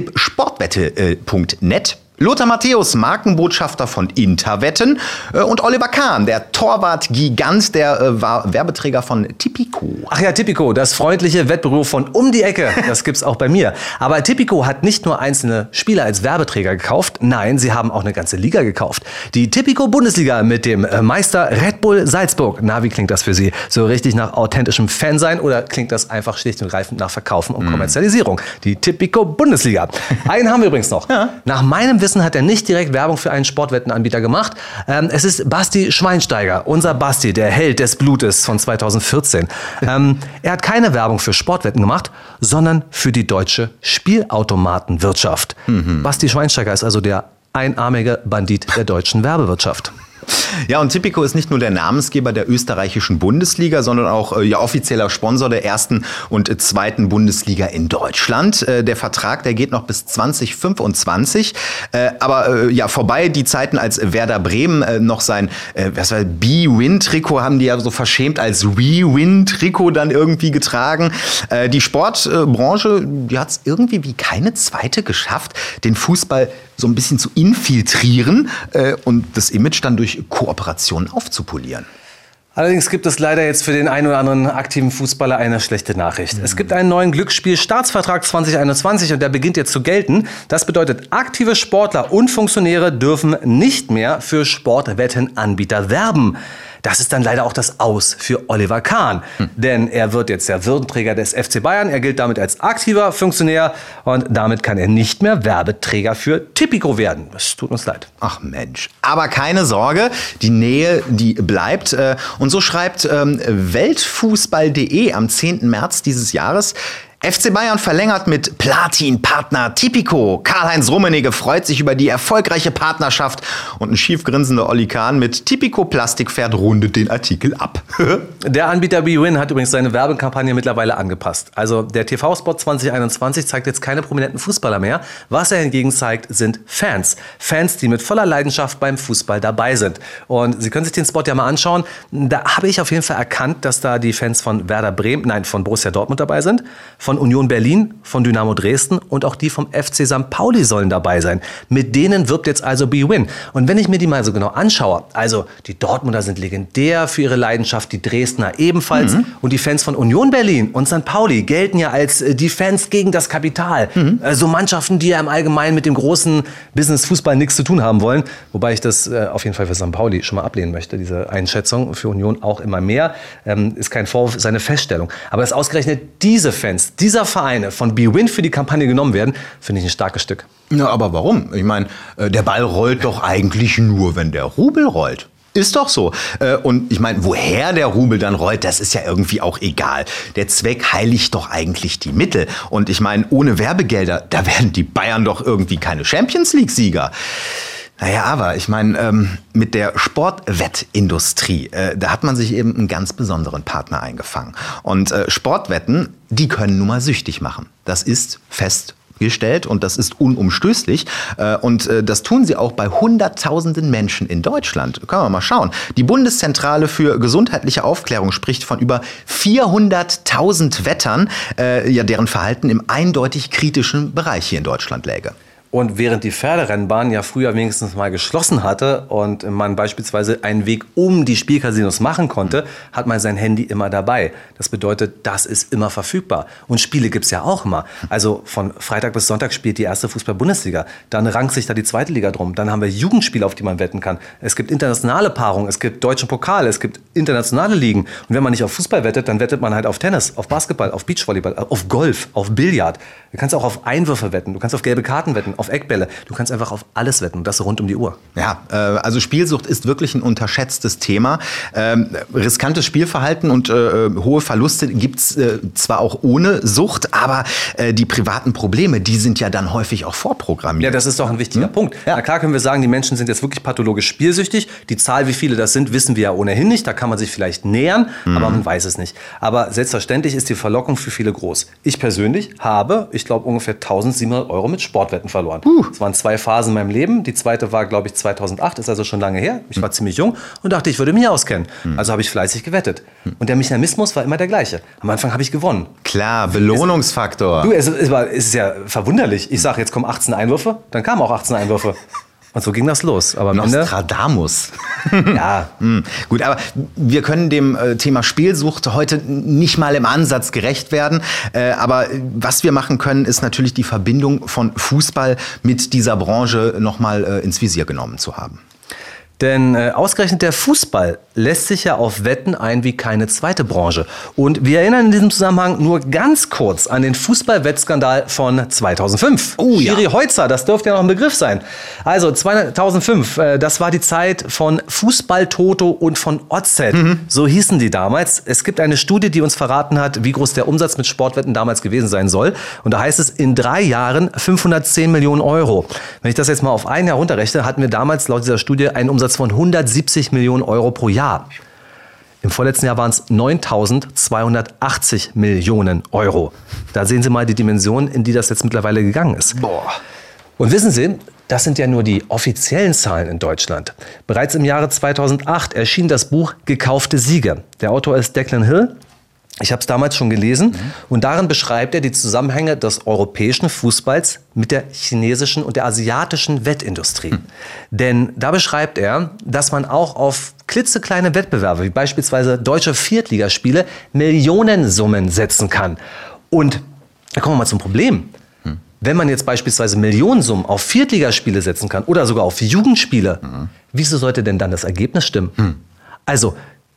xtippsportwette.net. Lothar Matthäus, Markenbotschafter von Interwetten. Und Oliver Kahn, der Torwart-Gigant, der war Werbeträger von Tipico. Ach ja, Tipico, das freundliche Wettbüro von um die Ecke. Das gibt's auch bei mir. Aber Tipico hat nicht nur einzelne Spieler als Werbeträger gekauft. Nein, sie haben auch eine ganze Liga gekauft. Die Tipico-Bundesliga mit dem Meister Red Bull Salzburg. Na, wie klingt das für Sie? So richtig nach authentischem Fansein oder klingt das einfach schlicht und greifend nach Verkaufen und Kommerzialisierung? Die Tipico-Bundesliga. Einen haben wir übrigens noch. Ja. Nach meinem Wissen hat er nicht direkt Werbung für einen Sportwettenanbieter gemacht. Es ist Basti Schweinsteiger, unser Basti, der Held des Blutes von 2014. Er hat keine Werbung für Sportwetten gemacht, sondern für die deutsche Spielautomatenwirtschaft. Basti Schweinsteiger ist also der einarmige Bandit der deutschen Werbewirtschaft. Ja, und Tipico ist nicht nur der Namensgeber der österreichischen Bundesliga, sondern auch offizieller Sponsor der 1. und 2. Bundesliga in Deutschland. Der Vertrag, der geht noch bis 2025. Aber vorbei die Zeiten, als Werder Bremen noch sein bwin-Trikot haben die ja so verschämt als We-Win-Trikot dann irgendwie getragen. Die Sportbranche, die hat es irgendwie wie keine zweite geschafft, den Fußball so ein bisschen zu infiltrieren und das Image dann durch Kooperationen aufzupolieren. Allerdings gibt es leider jetzt für den einen oder anderen aktiven Fußballer eine schlechte Nachricht. Es gibt einen neuen Glücksspiel-Staatsvertrag 2021 und der beginnt jetzt zu gelten. Das bedeutet, aktive Sportler und Funktionäre dürfen nicht mehr für Sportwettenanbieter werben. Das ist dann leider auch das Aus für Oliver Kahn. Denn er wird jetzt der Würdenträger des FC Bayern. Er gilt damit als aktiver Funktionär und damit kann er nicht mehr Werbeträger für Tipico werden. Es tut uns leid. Ach Mensch. Aber keine Sorge, die Nähe, die bleibt. Und so schreibt Weltfußball.de am 10. März dieses Jahres: FC Bayern verlängert mit Platin-Partner Tipico. Karl-Heinz Rummenigge freut sich über die erfolgreiche Partnerschaft und ein schief grinsender Olli Kahn mit Tipico Plastikpferd rundet den Artikel ab. Der Anbieter bwin hat übrigens seine Werbekampagne mittlerweile angepasst. Also der TV-Spot 2021 zeigt jetzt keine prominenten Fußballer mehr. Was er hingegen zeigt, sind Fans. Fans, die mit voller Leidenschaft beim Fußball dabei sind. Und Sie können sich den Spot ja mal anschauen. Da habe ich auf jeden Fall erkannt, dass da die Fans von von Borussia Dortmund dabei sind, von Union Berlin, von Dynamo Dresden und auch die vom FC St. Pauli sollen dabei sein. Mit denen wirbt jetzt also bwin. Und wenn ich mir die mal so genau anschaue, also die Dortmunder sind legendär für ihre Leidenschaft, die Dresdner ebenfalls und die Fans von Union Berlin und St. Pauli gelten ja als die Fans gegen das Kapital. So Mannschaften, die ja im Allgemeinen mit dem großen Business-Fußball nichts zu tun haben wollen. Wobei ich das auf jeden Fall für St. Pauli schon mal ablehnen möchte, diese Einschätzung. Für Union auch immer mehr. Ist kein Vorwurf, ist eine Feststellung. Aber dass ausgerechnet diese Fans, dieser Vereine von bwin für die Kampagne genommen werden, finde ich ein starkes Stück. Ja, aber warum? Ich meine, der Ball rollt doch eigentlich nur, wenn der Rubel rollt. Ist doch so. Und ich meine, woher der Rubel dann rollt, das ist ja irgendwie auch egal. Der Zweck heiligt doch eigentlich die Mittel. Und ich meine, ohne Werbegelder, da werden die Bayern doch irgendwie keine Champions-League-Sieger. Naja, aber ich meine, mit der Sportwettindustrie, da hat man sich eben einen ganz besonderen Partner eingefangen. Und Sportwetten, die können nun mal süchtig machen. Das ist festgestellt und das ist unumstößlich. Und das tun sie auch bei Hunderttausenden Menschen in Deutschland. Können wir mal schauen. Die Bundeszentrale für gesundheitliche Aufklärung spricht von über 400.000 Wettern, deren Verhalten im eindeutig kritischen Bereich hier in Deutschland läge. Und während die Pferderennbahn ja früher wenigstens mal geschlossen hatte und man beispielsweise einen Weg um die Spielcasinos machen konnte, hat man sein Handy immer dabei. Das bedeutet, das ist immer verfügbar. Und Spiele gibt's ja auch immer. Also von Freitag bis Sonntag spielt die erste Fußball-Bundesliga. Dann rankt sich da die zweite Liga drum. Dann haben wir Jugendspiele, auf die man wetten kann. Es gibt internationale Paarungen, es gibt deutschen Pokal, es gibt internationale Ligen. Und wenn man nicht auf Fußball wettet, dann wettet man halt auf Tennis, auf Basketball, auf Beachvolleyball, auf Golf, auf Billard. Du kannst auch auf Einwürfe wetten, du kannst auf gelbe Karten wetten, auf Eckbälle. Du kannst einfach auf alles wetten und das rund um die Uhr. Ja, also Spielsucht ist wirklich ein unterschätztes Thema. Riskantes Spielverhalten und hohe Verluste gibt's zwar auch ohne Sucht, aber die privaten Probleme, die sind ja dann häufig auch vorprogrammiert. Ja, das ist doch ein wichtiger Punkt. Ja. Na klar können wir sagen, die Menschen sind jetzt wirklich pathologisch spielsüchtig. Die Zahl, wie viele das sind, wissen wir ja ohnehin nicht. Da kann man sich vielleicht nähern, aber man weiß es nicht. Aber selbstverständlich ist die Verlockung für viele groß. Ich persönlich habe, ich glaube, ungefähr 1.700 € mit Sportwetten verloren. Es waren 2 Phasen in meinem Leben. Die zweite war, glaube ich, 2008, ist also schon lange her. Ich war ziemlich jung und dachte, ich würde mich auskennen. Also habe ich fleißig gewettet. Und der Mechanismus war immer der gleiche. Am Anfang habe ich gewonnen. Klar, Belohnungsfaktor. Du, es ist ja verwunderlich. Ich sage, jetzt kommen 18 Einwürfe, dann kamen auch 18 Einwürfe. Und so ging das los. Aber Nostradamus. Ja. Gut, aber wir können dem Thema Spielsucht heute nicht mal im Ansatz gerecht werden. Aber was wir machen können, ist natürlich die Verbindung von Fußball mit dieser Branche nochmal ins Visier genommen zu haben. Denn ausgerechnet der Fußball lässt sich ja auf Wetten ein wie keine zweite Branche. Und wir erinnern in diesem Zusammenhang nur ganz kurz an den Fußballwettskandal von 2005. Schiri Heutzer, das dürfte ja noch ein Begriff sein. Also 2005, das war die Zeit von Fußball-Toto und von Odds-Set. So hießen die damals. Es gibt eine Studie, die uns verraten hat, wie groß der Umsatz mit Sportwetten damals gewesen sein soll. Und da heißt es, in 3 Jahren 510 Millionen €. Wenn ich das jetzt mal auf ein Jahr runterrechne, hatten wir damals laut dieser Studie einen Umsatz von 170 Millionen € pro Jahr. Im vorletzten Jahr waren es 9.280 Millionen €. Da sehen Sie mal die Dimension, in die das jetzt mittlerweile gegangen ist. Boah. Und wissen Sie, das sind ja nur die offiziellen Zahlen in Deutschland. Bereits im Jahre 2008 erschien das Buch Gekaufte Siege. Der Autor ist Declan Hill. Ich habe es damals schon gelesen und darin beschreibt er die Zusammenhänge des europäischen Fußballs mit der chinesischen und der asiatischen Wettindustrie. Denn da beschreibt er, dass man auch auf klitzekleine Wettbewerbe, wie beispielsweise deutsche Viertligaspiele, Millionensummen setzen kann. Und da kommen wir mal zum Problem. Wenn man jetzt beispielsweise Millionensummen auf Viertligaspiele setzen kann oder sogar auf Jugendspiele, wieso sollte denn dann das Ergebnis stimmen? Also,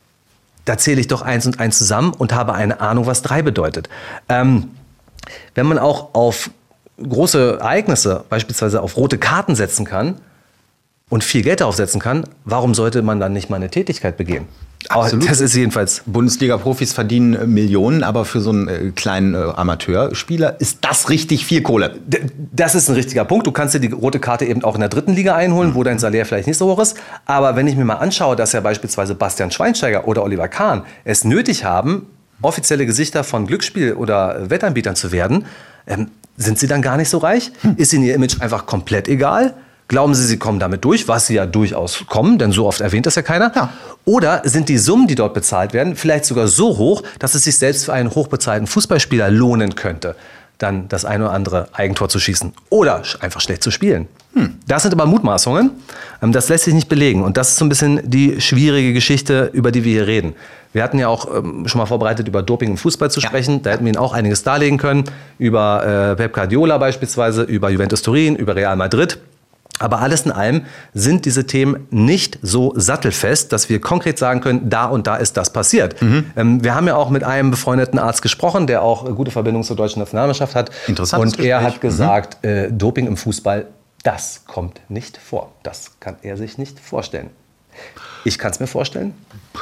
da zähle ich doch 1 und 1 zusammen und habe eine Ahnung, was 3 bedeutet. Wenn man auch auf große Ereignisse, beispielsweise auf rote Karten setzen kann und viel Geld darauf setzen kann, warum sollte man dann nicht mal eine Tätigkeit begehen? Absolut. Das ist jedenfalls... Bundesliga-Profis verdienen Millionen, aber für so einen kleinen Amateurspieler ist das richtig viel Kohle. Das ist ein richtiger Punkt. Du kannst dir die rote Karte eben auch in der 3. Liga einholen, wo dein Salär vielleicht nicht so hoch ist. Aber wenn ich mir mal anschaue, dass ja beispielsweise Bastian Schweinsteiger oder Oliver Kahn es nötig haben, offizielle Gesichter von Glücksspiel- oder Wettanbietern zu werden, sind sie dann gar nicht so reich? Ist ihnen ihr Image einfach komplett egal? Glauben Sie, sie kommen damit durch, was sie ja durchaus kommen, denn so oft erwähnt das ja keiner? Ja. Oder sind die Summen, die dort bezahlt werden, vielleicht sogar so hoch, dass es sich selbst für einen hochbezahlten Fußballspieler lohnen könnte, dann das ein oder andere Eigentor zu schießen oder einfach schlecht zu spielen? Das sind aber Mutmaßungen, das lässt sich nicht belegen. Und das ist so ein bisschen die schwierige Geschichte, über die wir hier reden. Wir hatten ja auch schon mal vorbereitet, über Doping im Fußball zu sprechen. Da hätten wir Ihnen auch einiges darlegen können, über Pep Guardiola beispielsweise, über Juventus Turin, über Real Madrid. Aber alles in allem sind diese Themen nicht so sattelfest, dass wir konkret sagen können, da und da ist das passiert. Wir haben ja auch mit einem befreundeten Arzt gesprochen, der auch gute Verbindung zur deutschen Nationalmannschaft hat. Interessantes Und er Gespräch. hat gesagt, Doping im Fußball, das kommt nicht vor. Das kann er sich nicht vorstellen. Ich kann es mir vorstellen,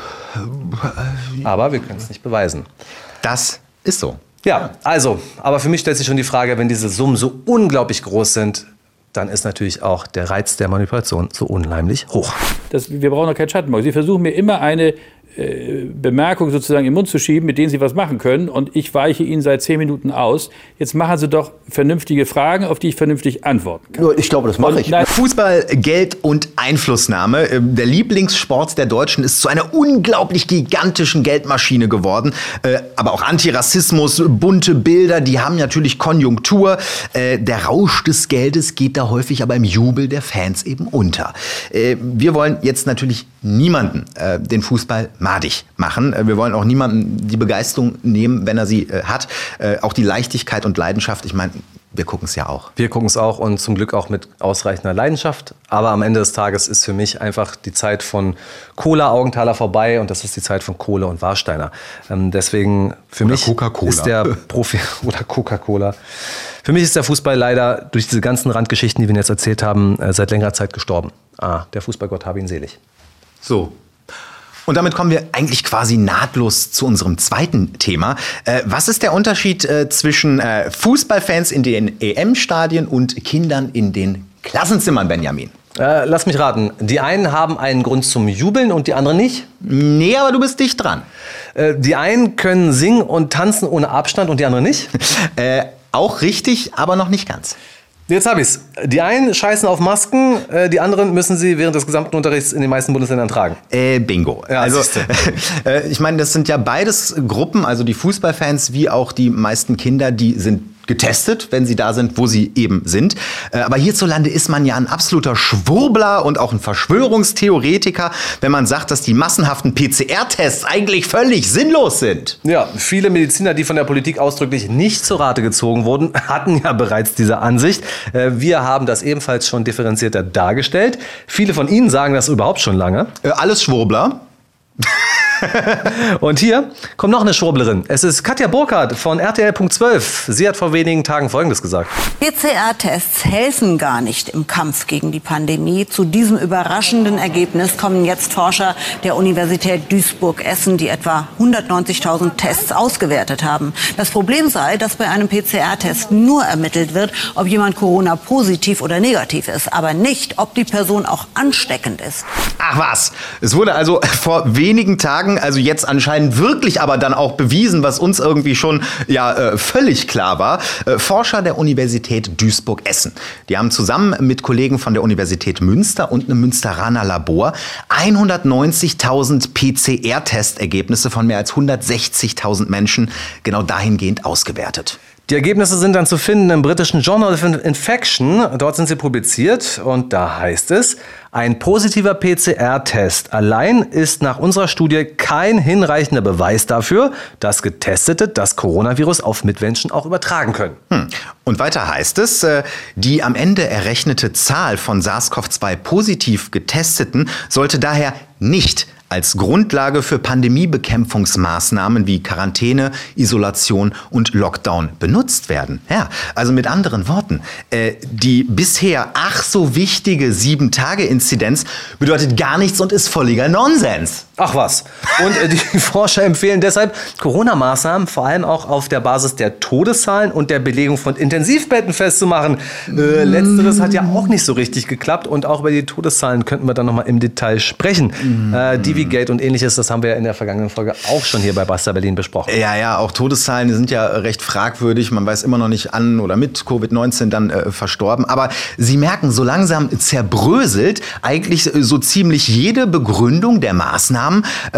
aber wir können es nicht beweisen. Das ist so. Ja, also, aber für mich stellt sich schon die Frage, wenn diese Summen so unglaublich groß sind, dann ist natürlich auch der Reiz der Manipulation so unheimlich hoch. Wir brauchen doch keinen Schattenbau. Sie versuchen mir immer eine Bemerkungen sozusagen im Mund zu schieben, mit denen Sie was machen können. Und ich weiche Ihnen seit 10 Minuten aus. Jetzt machen Sie doch vernünftige Fragen, auf die ich vernünftig antworten kann. Ich glaube, das mache ich. Fußball, Geld und Einflussnahme. Der Lieblingssport der Deutschen ist zu einer unglaublich gigantischen Geldmaschine geworden. Aber auch Antirassismus, bunte Bilder, die haben natürlich Konjunktur. Der Rausch des Geldes geht da häufig aber im Jubel der Fans eben unter. Wir wollen jetzt natürlich niemanden den Fußball madig machen. Wir wollen auch niemanden die Begeisterung nehmen, wenn er sie hat. Auch die Leichtigkeit und Leidenschaft. Ich meine, wir gucken es ja auch. Wir gucken es auch und zum Glück auch mit ausreichender Leidenschaft. Aber am Ende des Tages ist für mich einfach die Zeit von Cola Augenthaler vorbei und das ist die Zeit von Kohle und Warsteiner. Deswegen für mich ist der Profi oder Coca-Cola. Für mich ist der Fußball leider durch diese ganzen Randgeschichten, die wir jetzt erzählt haben, seit längerer Zeit gestorben. Der Fußballgott habe ihn selig. So. Und damit kommen wir eigentlich quasi nahtlos zu unserem zweiten Thema. Was ist der Unterschied zwischen Fußballfans in den EM-Stadien und Kindern in den Klassenzimmern, Benjamin? Lass mich raten. Die einen haben einen Grund zum Jubeln und die anderen nicht? Nee, aber du bist dicht dran. Die einen können singen und tanzen ohne Abstand und die anderen nicht? Auch richtig, aber noch nicht ganz. Jetzt hab ich's. Die einen scheißen auf Masken, die anderen müssen sie während des gesamten Unterrichts in den meisten Bundesländern tragen. Bingo. Ja, also, ich meine, das sind ja beides Gruppen, also die Fußballfans wie auch die meisten Kinder, die sind getestet, wenn sie da sind, wo sie eben sind. Aber hierzulande ist man ja ein absoluter Schwurbler und auch ein Verschwörungstheoretiker, wenn man sagt, dass die massenhaften PCR-Tests eigentlich völlig sinnlos sind. Ja, viele Mediziner, die von der Politik ausdrücklich nicht zur Rate gezogen wurden, hatten ja bereits diese Ansicht. Wir haben das ebenfalls schon differenzierter dargestellt. Viele von Ihnen sagen das überhaupt schon lange. Alles Schwurbler. Und hier kommt noch eine Schwurblerin. Es ist Katja Burkhardt von RTL.12. Sie hat vor wenigen Tagen Folgendes gesagt. PCR-Tests helfen gar nicht im Kampf gegen die Pandemie. Zu diesem überraschenden Ergebnis kommen jetzt Forscher der Universität Duisburg-Essen, die etwa 190.000 Tests ausgewertet haben. Das Problem sei, dass bei einem PCR-Test nur ermittelt wird, ob jemand Corona-positiv oder negativ ist, aber nicht, ob die Person auch ansteckend ist. Ach was, es wurde also vor wenigen Tagen, also jetzt anscheinend wirklich aber dann auch bewiesen, was uns irgendwie schon völlig klar war. Forscher der Universität Duisburg-Essen, die haben zusammen mit Kollegen von der Universität Münster und einem Münsteraner Labor 190.000 PCR-Testergebnisse von mehr als 160.000 Menschen genau dahingehend ausgewertet. Die Ergebnisse sind dann zu finden im britischen Journal of Infection. Dort sind sie publiziert und da heißt es, ein positiver PCR-Test allein ist nach unserer Studie kein hinreichender Beweis dafür, dass Getestete das Coronavirus auf Mitmenschen auch übertragen können. Und weiter heißt es, die am Ende errechnete Zahl von SARS-CoV-2 positiv Getesteten sollte daher nicht als Grundlage für Pandemiebekämpfungsmaßnahmen wie Quarantäne, Isolation und Lockdown benutzt werden. Ja, also mit anderen Worten, die bisher ach so wichtige 7-Tage-Inzidenz bedeutet gar nichts und ist völliger Nonsens. Ach was. Und die Forscher empfehlen deshalb, Corona-Maßnahmen vor allem auch auf der Basis der Todeszahlen und der Belegung von Intensivbetten festzumachen. Letzteres hat ja auch nicht so richtig geklappt und auch über die Todeszahlen könnten wir dann nochmal im Detail sprechen. Divigate und ähnliches, das haben wir in der vergangenen Folge auch schon hier bei Basta Berlin besprochen. Ja, auch Todeszahlen, die sind ja recht fragwürdig. Man weiß immer noch nicht an oder mit Covid-19 dann verstorben. Aber Sie merken, so langsam zerbröselt eigentlich so ziemlich jede Begründung der Maßnahmen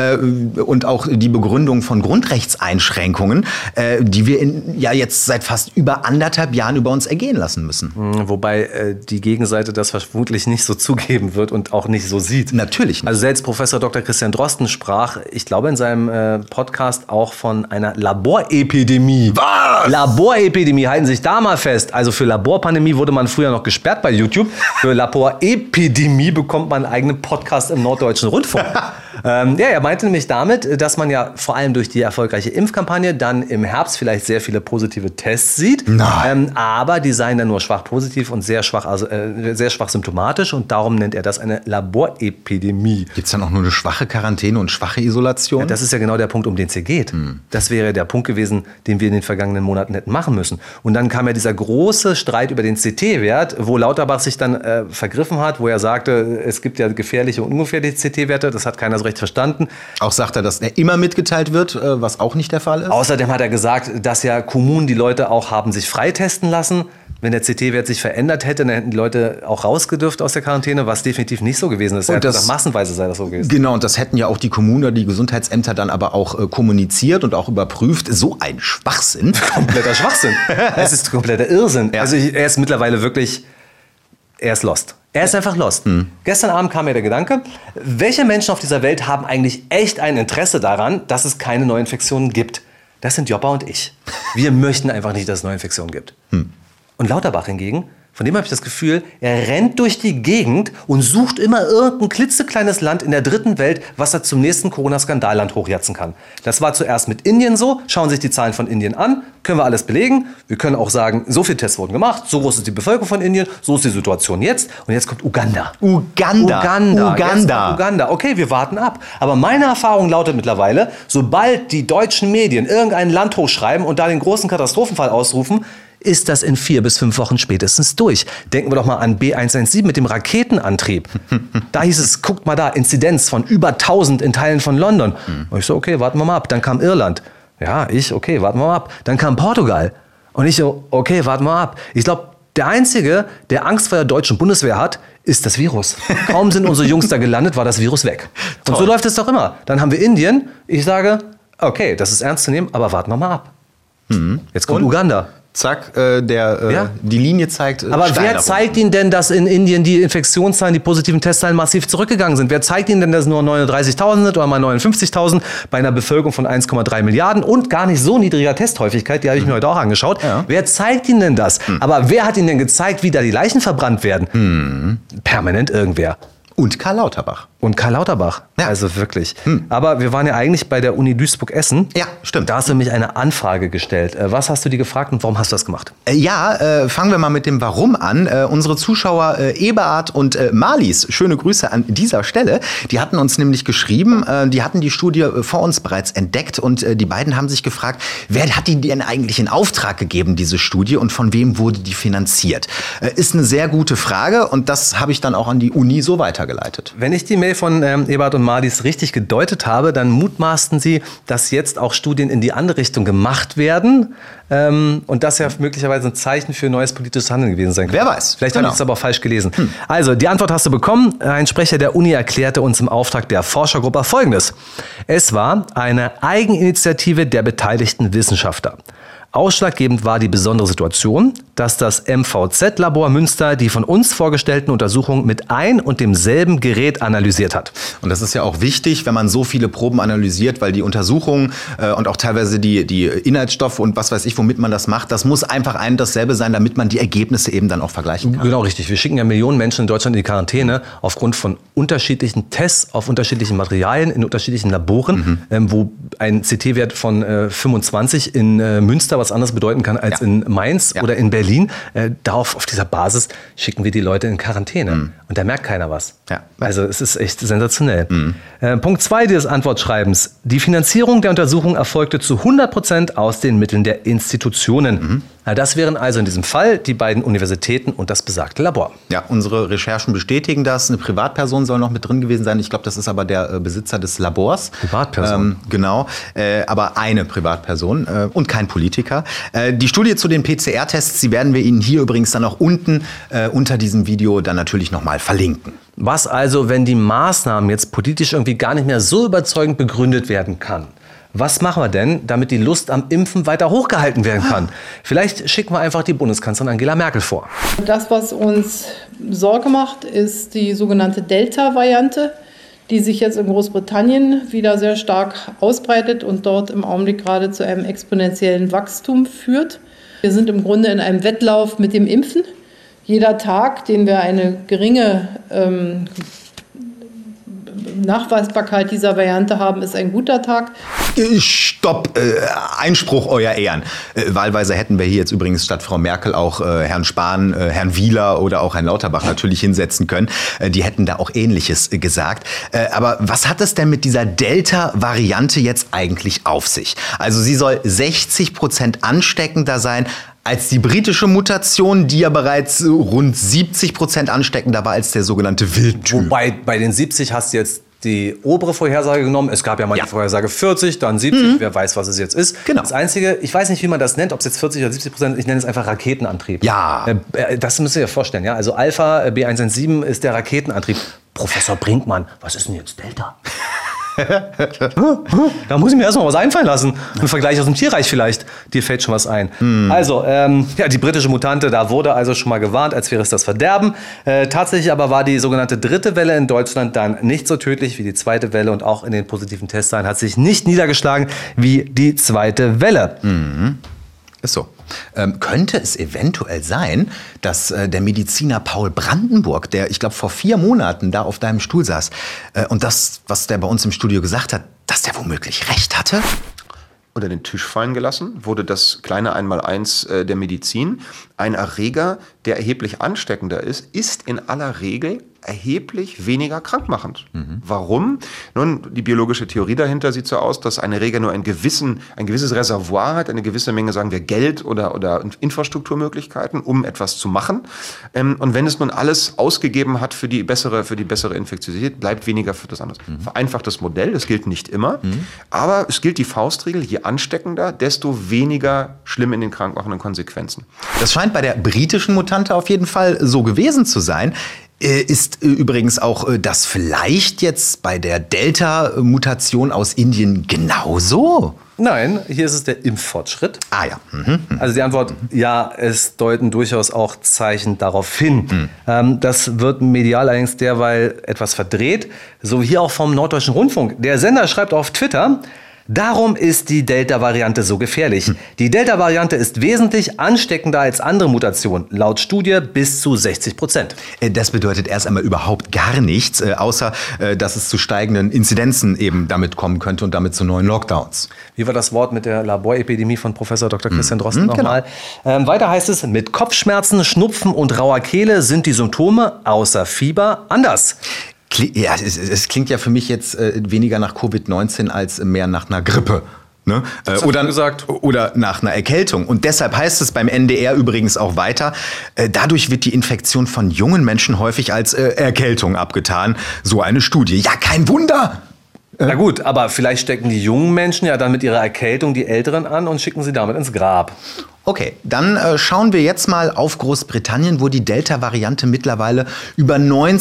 und auch die Begründung von Grundrechtseinschränkungen, die wir jetzt seit fast über 1,5 Jahren über uns ergehen lassen müssen. Wobei die Gegenseite das vermutlich nicht so zugeben wird und auch nicht so sieht. Natürlich nicht. Also selbst Professor Dr. Christian Drosten sprach, ich glaube in seinem Podcast auch von einer Laborepidemie. Was? Laborepidemie, halten Sie sich da mal fest. Also für Laborpandemie wurde man früher noch gesperrt bei YouTube. Für Laborepidemie bekommt man einen eigenen Podcast im Norddeutschen Rundfunk. Er meinte nämlich damit, dass man ja vor allem durch die erfolgreiche Impfkampagne dann im Herbst vielleicht sehr viele positive Tests sieht. Aber die seien dann nur schwach positiv und sehr schwach symptomatisch und darum nennt er das eine Laborepidemie. Gibt es dann auch nur eine schwache Quarantäne und schwache Isolation? Ja, das ist ja genau der Punkt, um den es hier geht. Das wäre der Punkt gewesen, den wir in den vergangenen Monaten hätten machen müssen. Und dann kam ja dieser große Streit über den CT-Wert, wo Lauterbach sich dann vergriffen hat, wo er sagte, es gibt ja gefährliche und ungefährliche CT-Werte, das hat keiner so so recht verstanden. Auch sagt er, dass er immer mitgeteilt wird, was auch nicht der Fall ist. Außerdem hat er gesagt, dass ja Kommunen die Leute auch haben sich freitesten lassen. Wenn der CT-Wert sich verändert hätte, dann hätten die Leute auch rausgedürft aus der Quarantäne, was definitiv nicht so gewesen ist. Und das massenweise sei das so gewesen. Genau, und das hätten ja auch die Kommunen oder die Gesundheitsämter dann aber auch kommuniziert und auch überprüft. So ein Schwachsinn. Kompletter Schwachsinn. Es ist kompletter Irrsinn. Ja. Also er ist mittlerweile wirklich, er ist lost. Er ist einfach lost. Gestern Abend kam mir der Gedanke, welche Menschen auf dieser Welt haben eigentlich echt ein Interesse daran, dass es keine Neuinfektionen gibt? Das sind Joppa und ich. Wir möchten einfach nicht, dass es Neuinfektionen gibt. Und Lauterbach hingegen, von dem habe ich das Gefühl, er rennt durch die Gegend und sucht immer irgendein klitzekleines Land in der dritten Welt, was er zum nächsten Corona-Skandalland hochjatzen kann. Das war zuerst mit Indien so. Schauen Sie sich die Zahlen von Indien an. Können wir alles belegen. Wir können auch sagen, so viele Tests wurden gemacht, so groß ist die Bevölkerung von Indien, so ist die Situation jetzt. Und jetzt kommt Uganda. Uganda. Okay, wir warten ab. Aber meine Erfahrung lautet mittlerweile, sobald die deutschen Medien irgendein Land hochschreiben und da den großen Katastrophenfall ausrufen, ist das in 4 bis 5 Wochen spätestens durch. Denken wir doch mal an B117 mit dem Raketenantrieb. Da hieß es, guckt mal da, Inzidenz von über 1000 in Teilen von London. Und ich so, okay, warten wir mal ab. Dann kam Irland. Ja, okay, warten wir mal ab. Dann kam Portugal. Und ich so, okay, warten wir mal ab. Ich glaube, der Einzige, der Angst vor der deutschen Bundeswehr hat, ist das Virus. Kaum sind unsere Jungs da gelandet, war das Virus weg. Und so läuft es doch immer. Dann haben wir Indien. Ich sage, okay, das ist ernst zu nehmen, aber warten wir mal ab. Jetzt kommt Uganda. Zack, die Linie zeigt. Aber wer zeigt Ihnen denn, dass in Indien die Infektionszahlen, die positiven Testzahlen massiv zurückgegangen sind? Wer zeigt Ihnen denn, dass es nur 39.000 sind oder mal 59.000 bei einer Bevölkerung von 1,3 Milliarden und gar nicht so niedriger Testhäufigkeit? Die habe ich mir heute auch angeschaut. Ja. Wer zeigt Ihnen denn das? Aber wer hat Ihnen denn gezeigt, wie da die Leichen verbrannt werden? Permanent irgendwer. Und Karl Lauterbach. Ja. Also wirklich. Aber wir waren ja eigentlich bei der Uni Duisburg-Essen. Ja, stimmt. Da hast du mich eine Anfrage gestellt. Was hast du dir gefragt und warum hast du das gemacht? Fangen wir mal mit dem Warum an. Unsere Zuschauer Eberhard und Marlies, schöne Grüße an dieser Stelle, die hatten uns nämlich geschrieben, die hatten die Studie vor uns bereits entdeckt und die beiden haben sich gefragt, wer hat die denn eigentlich in Auftrag gegeben, diese Studie, und von wem wurde die finanziert? Ist eine sehr gute Frage und das habe ich dann auch an die Uni so weitergeleitet. Wenn ich die Mail von Eberhard und Marlies richtig gedeutet habe, dann mutmaßten sie, dass jetzt auch Studien in die andere Richtung gemacht werden und das ja möglicherweise ein Zeichen für neues politisches Handeln gewesen sein kann. Wer weiß. Vielleicht habe ich es aber auch falsch gelesen. Also, die Antwort hast du bekommen. Ein Sprecher der Uni erklärte uns im Auftrag der Forschergruppe Folgendes. Es war eine Eigeninitiative der beteiligten Wissenschaftler. Ausschlaggebend war die besondere Situation, dass das MVZ-Labor Münster die von uns vorgestellten Untersuchungen mit ein und demselben Gerät analysiert hat. Und das ist ja auch wichtig, wenn man so viele Proben analysiert, weil die Untersuchungen und auch teilweise die Inhaltsstoffe und was weiß ich, womit man das macht, das muss einfach ein und dasselbe sein, damit man die Ergebnisse eben dann auch vergleichen kann. Genau, richtig. Wir schicken ja Millionen Menschen in Deutschland in die Quarantäne aufgrund von unterschiedlichen Tests auf unterschiedlichen Materialien in unterschiedlichen Laboren, wo ein CT-Wert von 25 in Münster was anderes bedeuten kann als in Mainz oder in Berlin. Auf dieser Basis schicken wir die Leute in Quarantäne. Und da merkt keiner was. Ja. Also es ist echt sensationell. Punkt 2 dieses Antwortschreibens. Die Finanzierung der Untersuchung erfolgte zu 100% aus den Mitteln der Institutionen. Das wären also in diesem Fall die beiden Universitäten und das besagte Labor. Ja, unsere Recherchen bestätigen das. Eine Privatperson soll noch mit drin gewesen sein. Ich glaube, das ist aber der Besitzer des Labors. Privatperson? Genau, aber eine Privatperson und kein Politiker. Die Studie zu den PCR-Tests, die werden wir Ihnen hier übrigens dann auch unten unter diesem Video dann natürlich nochmal verlinken. Was also, wenn die Maßnahmen jetzt politisch irgendwie gar nicht mehr so überzeugend begründet werden kann? Was machen wir denn, damit die Lust am Impfen weiter hochgehalten werden kann? Vielleicht schicken wir einfach die Bundeskanzlerin Angela Merkel vor. Das, was uns Sorge macht, ist die sogenannte Delta-Variante, die sich jetzt in Großbritannien wieder sehr stark ausbreitet und dort im Augenblick gerade zu einem exponentiellen Wachstum führt. Wir sind im Grunde in einem Wettlauf mit dem Impfen. Jeder Tag, den wir eine geringe Nachweisbarkeit dieser Variante haben, ist ein guter Tag. Stopp! Einspruch, Euer Ehren. Wahlweise hätten wir hier jetzt übrigens statt Frau Merkel auch Herrn Spahn, Herrn Wieler oder auch Herrn Lauterbach natürlich hinsetzen können. Die hätten da auch Ähnliches gesagt. Aber was hat es denn mit dieser Delta-Variante jetzt eigentlich auf sich? Also sie soll 60% ansteckender sein als die britische Mutation, die ja bereits rund 70% ansteckender war als der sogenannte Wildtyp. Wobei bei den 70 hast du jetzt die obere Vorhersage genommen. Es gab ja mal die Vorhersage 40, dann 70, wer weiß, was es jetzt ist. Genau. Das Einzige, ich weiß nicht, wie man das nennt, ob es jetzt 40 oder 70%, ich nenne es einfach Raketenantrieb. Ja. Das müsst ihr euch vorstellen, ja. Also Alpha B117 ist der Raketenantrieb. Professor Brinkmann, was ist denn jetzt Delta? Da muss ich mir erstmal was einfallen lassen. Ein Vergleich aus dem Tierreich vielleicht. Dir fällt schon was ein. Also, die britische Mutante, da wurde also schon mal gewarnt, als wäre es das Verderben. Tatsächlich aber war die sogenannte dritte Welle in Deutschland dann nicht so tödlich wie die zweite Welle und auch in den positiven Testzahlen hat sich nicht niedergeschlagen wie die zweite Welle. Ist so. Könnte es eventuell sein, dass der Mediziner Paul Brandenburg, der, ich glaube, vor 4 Monaten da auf deinem Stuhl saß und das, was der bei uns im Studio gesagt hat, dass der womöglich recht hatte? Unter den Tisch fallen gelassen wurde das kleine Einmaleins der Medizin. Ein Erreger, der erheblich ansteckender ist in aller Regel erheblich weniger krankmachend. Warum? Nun, die biologische Theorie dahinter sieht so aus, dass ein Erreger nur ein gewisses Reservoir hat, eine gewisse Menge, sagen wir, Geld oder Infrastrukturmöglichkeiten, um etwas zu machen. Und wenn es nun alles ausgegeben hat für die bessere Infektiosität, bleibt weniger für das andere. Vereinfachtes Modell, das gilt nicht immer, aber es gilt die Faustregel, je ansteckender, desto weniger schlimm in den krankmachenden Konsequenzen. Das scheint bei der britischen Mutante auf jeden Fall so gewesen zu sein. Ist übrigens auch das vielleicht jetzt bei der Delta-Mutation aus Indien genauso? Nein, hier ist es der Impffortschritt. Ah ja. Also die Antwort, ja, es deuten durchaus auch Zeichen darauf hin. Das wird medial allerdings derweil etwas verdreht, so wie hier auch vom Norddeutschen Rundfunk. Der Sender schreibt auf Twitter: Darum ist die Delta-Variante so gefährlich. Die Delta-Variante ist wesentlich ansteckender als andere Mutationen, laut Studie bis zu 60%. Das bedeutet erst einmal überhaupt gar nichts, außer dass es zu steigenden Inzidenzen eben damit kommen könnte und damit zu neuen Lockdowns. Wie war das Wort mit der Laborepidemie von Professor Dr. Christian Drosten nochmal? Genau. Weiter heißt es, mit Kopfschmerzen, Schnupfen und rauer Kehle sind die Symptome außer Fieber anders. Ja, es klingt ja für mich jetzt weniger nach Covid-19 als mehr nach einer Grippe. Ne? Oder nach einer Erkältung. Und deshalb heißt es beim NDR übrigens auch weiter, dadurch wird die Infektion von jungen Menschen häufig als Erkältung abgetan. So eine Studie. Ja, kein Wunder! Na gut, aber vielleicht stecken die jungen Menschen ja dann mit ihrer Erkältung die Älteren an und schicken sie damit ins Grab. Okay, dann schauen wir jetzt mal auf Großbritannien, wo die Delta-Variante mittlerweile über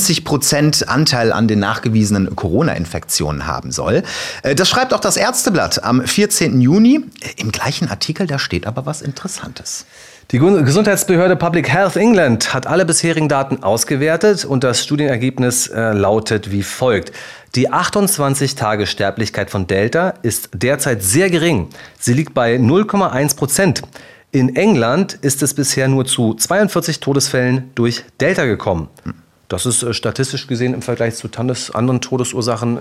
90% Anteil an den nachgewiesenen Corona-Infektionen haben soll. Das schreibt auch das Ärzteblatt am 14. Juni. Im gleichen Artikel, da steht aber was Interessantes. Die Gesundheitsbehörde Public Health England hat alle bisherigen Daten ausgewertet und das Studienergebnis lautet wie folgt. Die 28-Tage-Sterblichkeit von Delta ist derzeit sehr gering. Sie liegt bei 0,1%. In England ist es bisher nur zu 42 Todesfällen durch Delta gekommen. Das ist statistisch gesehen im Vergleich zu anderen Todesursachen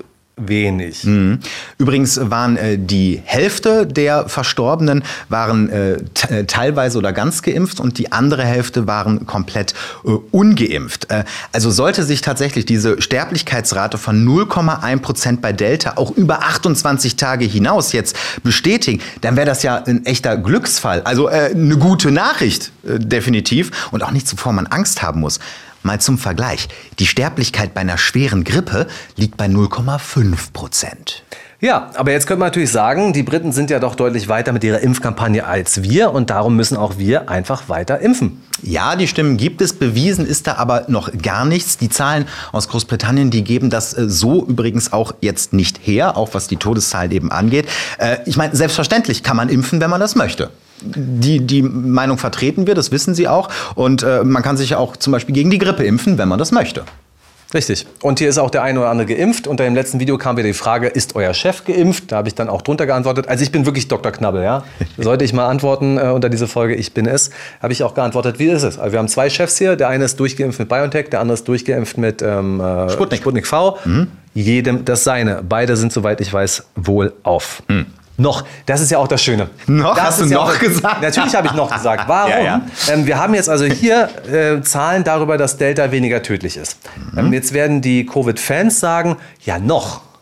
wenig. Übrigens waren die Hälfte der Verstorbenen waren teilweise oder ganz geimpft und die andere Hälfte waren komplett ungeimpft. Also sollte sich tatsächlich diese Sterblichkeitsrate von 0,1% bei Delta auch über 28 Tage hinaus jetzt bestätigen, dann wäre das ja ein echter Glücksfall. Also eine gute Nachricht, definitiv. Und auch nichts, wovor man Angst haben muss. Mal zum Vergleich. Die Sterblichkeit bei einer schweren Grippe liegt bei 0,5%. Ja, aber jetzt könnte man natürlich sagen, die Briten sind ja doch deutlich weiter mit ihrer Impfkampagne als wir und darum müssen auch wir einfach weiter impfen. Ja, die Stimmen gibt es, bewiesen ist da aber noch gar nichts. Die Zahlen aus Großbritannien, die geben das so übrigens auch jetzt nicht her, auch was die Todeszahlen eben angeht. Ich meine, selbstverständlich kann man impfen, wenn man das möchte. Die Meinung vertreten wir, das wissen Sie auch. Und man kann sich auch zum Beispiel gegen die Grippe impfen, wenn man das möchte. Richtig. Und hier ist auch der eine oder andere geimpft. Unter dem letzten Video kam wieder die Frage, ist euer Chef geimpft? Da habe ich dann auch drunter geantwortet. Also ich bin wirklich Dr. Knabbel, ja. Sollte ich mal antworten unter diese Folge, ich bin es, habe ich auch geantwortet, wie ist es? Also wir haben 2 Chefs hier. Der eine ist durchgeimpft mit BioNTech, der andere ist durchgeimpft mit Sputnik V. Jedem das Seine. Beide sind, soweit ich weiß, wohl auf. Noch, das ist ja auch das Schöne. Noch? Das hast du noch gesagt? Natürlich habe ich noch gesagt. Warum? Ja. Wir haben jetzt also hier Zahlen darüber, dass Delta weniger tödlich ist. Jetzt werden die Covid-Fans sagen, ja noch.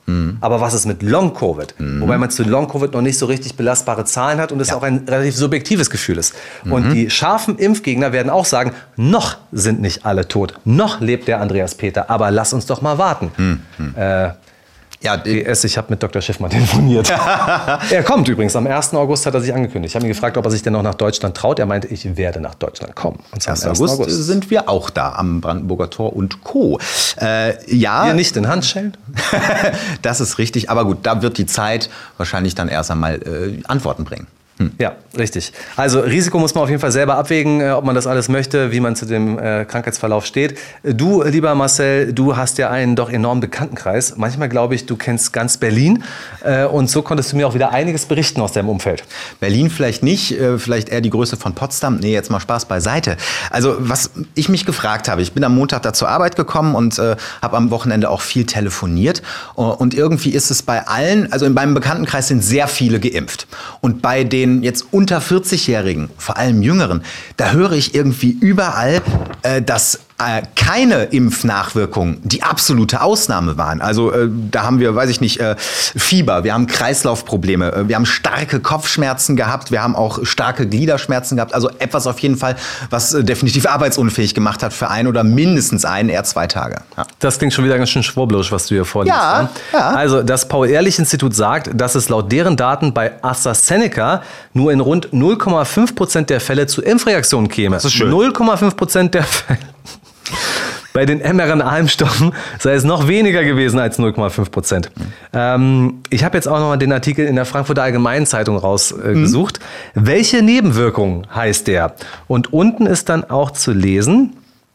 Aber was ist mit Long-Covid? Wobei man zu Long-Covid noch nicht so richtig belastbare Zahlen hat und es auch ein relativ subjektives Gefühl ist. Und die scharfen Impfgegner werden auch sagen, noch sind nicht alle tot, noch lebt der Andreas Peter, aber lass uns doch mal warten. Ich habe mit Dr. Schiffmann telefoniert. Er kommt übrigens, am 1. August hat er sich angekündigt. Ich habe ihn gefragt, ob er sich denn noch nach Deutschland traut. Er meinte, ich werde nach Deutschland kommen. Und zwar am 1. August sind wir auch da, am Brandenburger Tor und Co. Wir nicht in Handschellen? Das ist richtig, aber gut, da wird die Zeit wahrscheinlich dann erst einmal Antworten bringen. Ja, richtig. Also Risiko muss man auf jeden Fall selber abwägen, ob man das alles möchte, wie man zu dem Krankheitsverlauf steht. Du, lieber Marcel, du hast ja einen doch enormen Bekanntenkreis. Manchmal glaube ich, du kennst ganz Berlin. Und so konntest du mir auch wieder einiges berichten aus deinem Umfeld. Berlin vielleicht nicht, vielleicht eher die Größe von Potsdam. Nee, jetzt mal Spaß beiseite. Also was ich mich gefragt habe, ich bin am Montag da zur Arbeit gekommen und habe am Wochenende auch viel telefoniert. Und irgendwie ist es bei allen, also in meinem Bekanntenkreis sind sehr viele geimpft. Und bei den jetzt unter 40-Jährigen, vor allem Jüngeren, da höre ich irgendwie überall, dass keine Impfnachwirkungen die absolute Ausnahme waren. Also da haben wir, weiß ich nicht, Fieber, wir haben Kreislaufprobleme, wir haben starke Kopfschmerzen gehabt, wir haben auch starke Gliederschmerzen gehabt. Also etwas auf jeden Fall, was definitiv arbeitsunfähig gemacht hat für ein oder mindestens eher 2 Tage. Ja. Das klingt schon wieder ganz schön schwurblerisch, was du hier vorliest. Ja. Also das Paul-Ehrlich-Institut sagt, dass es laut deren Daten bei AstraZeneca nur in rund 0,5% der Fälle zu Impfreaktionen käme. Das ist schön. 0,5% der Fälle. Bei den mRNA-Impfstoffen sei es noch weniger gewesen als 0,5%. Ich habe jetzt auch noch mal den Artikel in der Frankfurter Allgemeinen Zeitung rausgesucht. Welche Nebenwirkungen heißt der? Und unten ist dann auch zu lesen,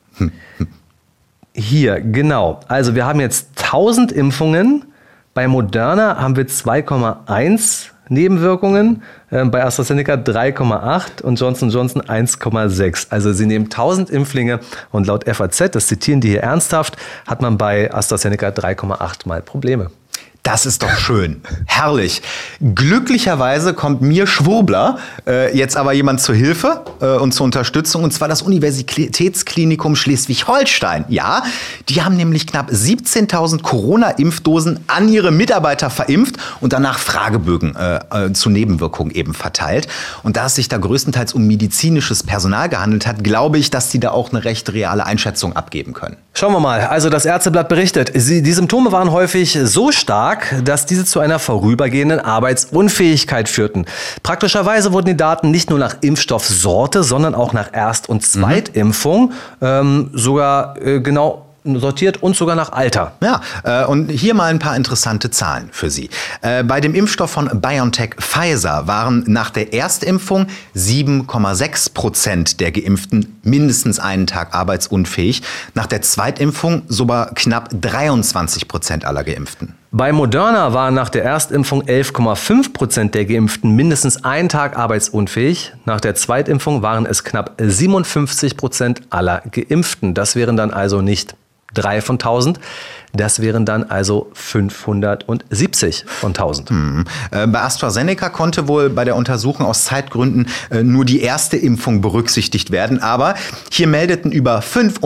hier, genau. Also wir haben jetzt 1000 Impfungen. Bei Moderna haben wir 2,1 Nebenwirkungen, bei AstraZeneca 3,8 und Johnson Johnson 1,6. Also sie nehmen 1000 Impflinge und laut FAZ, das zitieren die hier ernsthaft, hat man bei AstraZeneca 3,8 Mal Probleme. Das ist doch schön. Herrlich. Glücklicherweise kommt mir Schwurbler jetzt aber jemand zur Hilfe und zur Unterstützung, und zwar das Universitätsklinikum Schleswig-Holstein. Ja, die haben nämlich knapp 17.000 Corona-Impfdosen an ihre Mitarbeiter verimpft und danach Fragebögen zu Nebenwirkungen eben verteilt. Und da es sich da größtenteils um medizinisches Personal gehandelt hat, glaube ich, dass die da auch eine recht reale Einschätzung abgeben können. Schauen wir mal. Also das Ärzteblatt berichtet, die Symptome waren häufig so stark, dass diese zu einer vorübergehenden Arbeitsunfähigkeit führten. Praktischerweise wurden die Daten nicht nur nach Impfstoffsorte, sondern auch nach Erst- und Zweitimpfung sogar genau sortiert und sogar nach Alter. Ja, und hier mal ein paar interessante Zahlen für Sie. Bei dem Impfstoff von BioNTech Pfizer waren nach der Erstimpfung 7,6% der Geimpften mindestens einen Tag arbeitsunfähig. Nach der Zweitimpfung sogar knapp 23% aller Geimpften. Bei Moderna waren nach der Erstimpfung 11,5% der Geimpften mindestens einen Tag arbeitsunfähig. Nach der Zweitimpfung waren es knapp 57% aller Geimpften. Das wären dann also nicht 3 von 1000. Das wären dann also 570 von 1000. Bei AstraZeneca konnte wohl bei der Untersuchung aus Zeitgründen nur die erste Impfung berücksichtigt werden. Aber hier meldeten über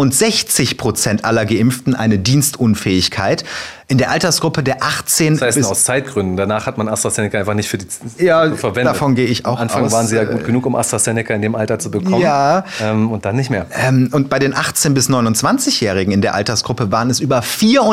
65% aller Geimpften eine Dienstunfähigkeit. In der Altersgruppe der 18 Das heißt aus Zeitgründen. Danach hat man AstraZeneca einfach nicht für die verwendet. Davon gehe ich auch Am Anfang aus. waren sie ja gut genug, um AstraZeneca in dem Alter zu bekommen. Ja. Und dann nicht mehr. Und bei den 18- bis 29-Jährigen in der Altersgruppe waren es über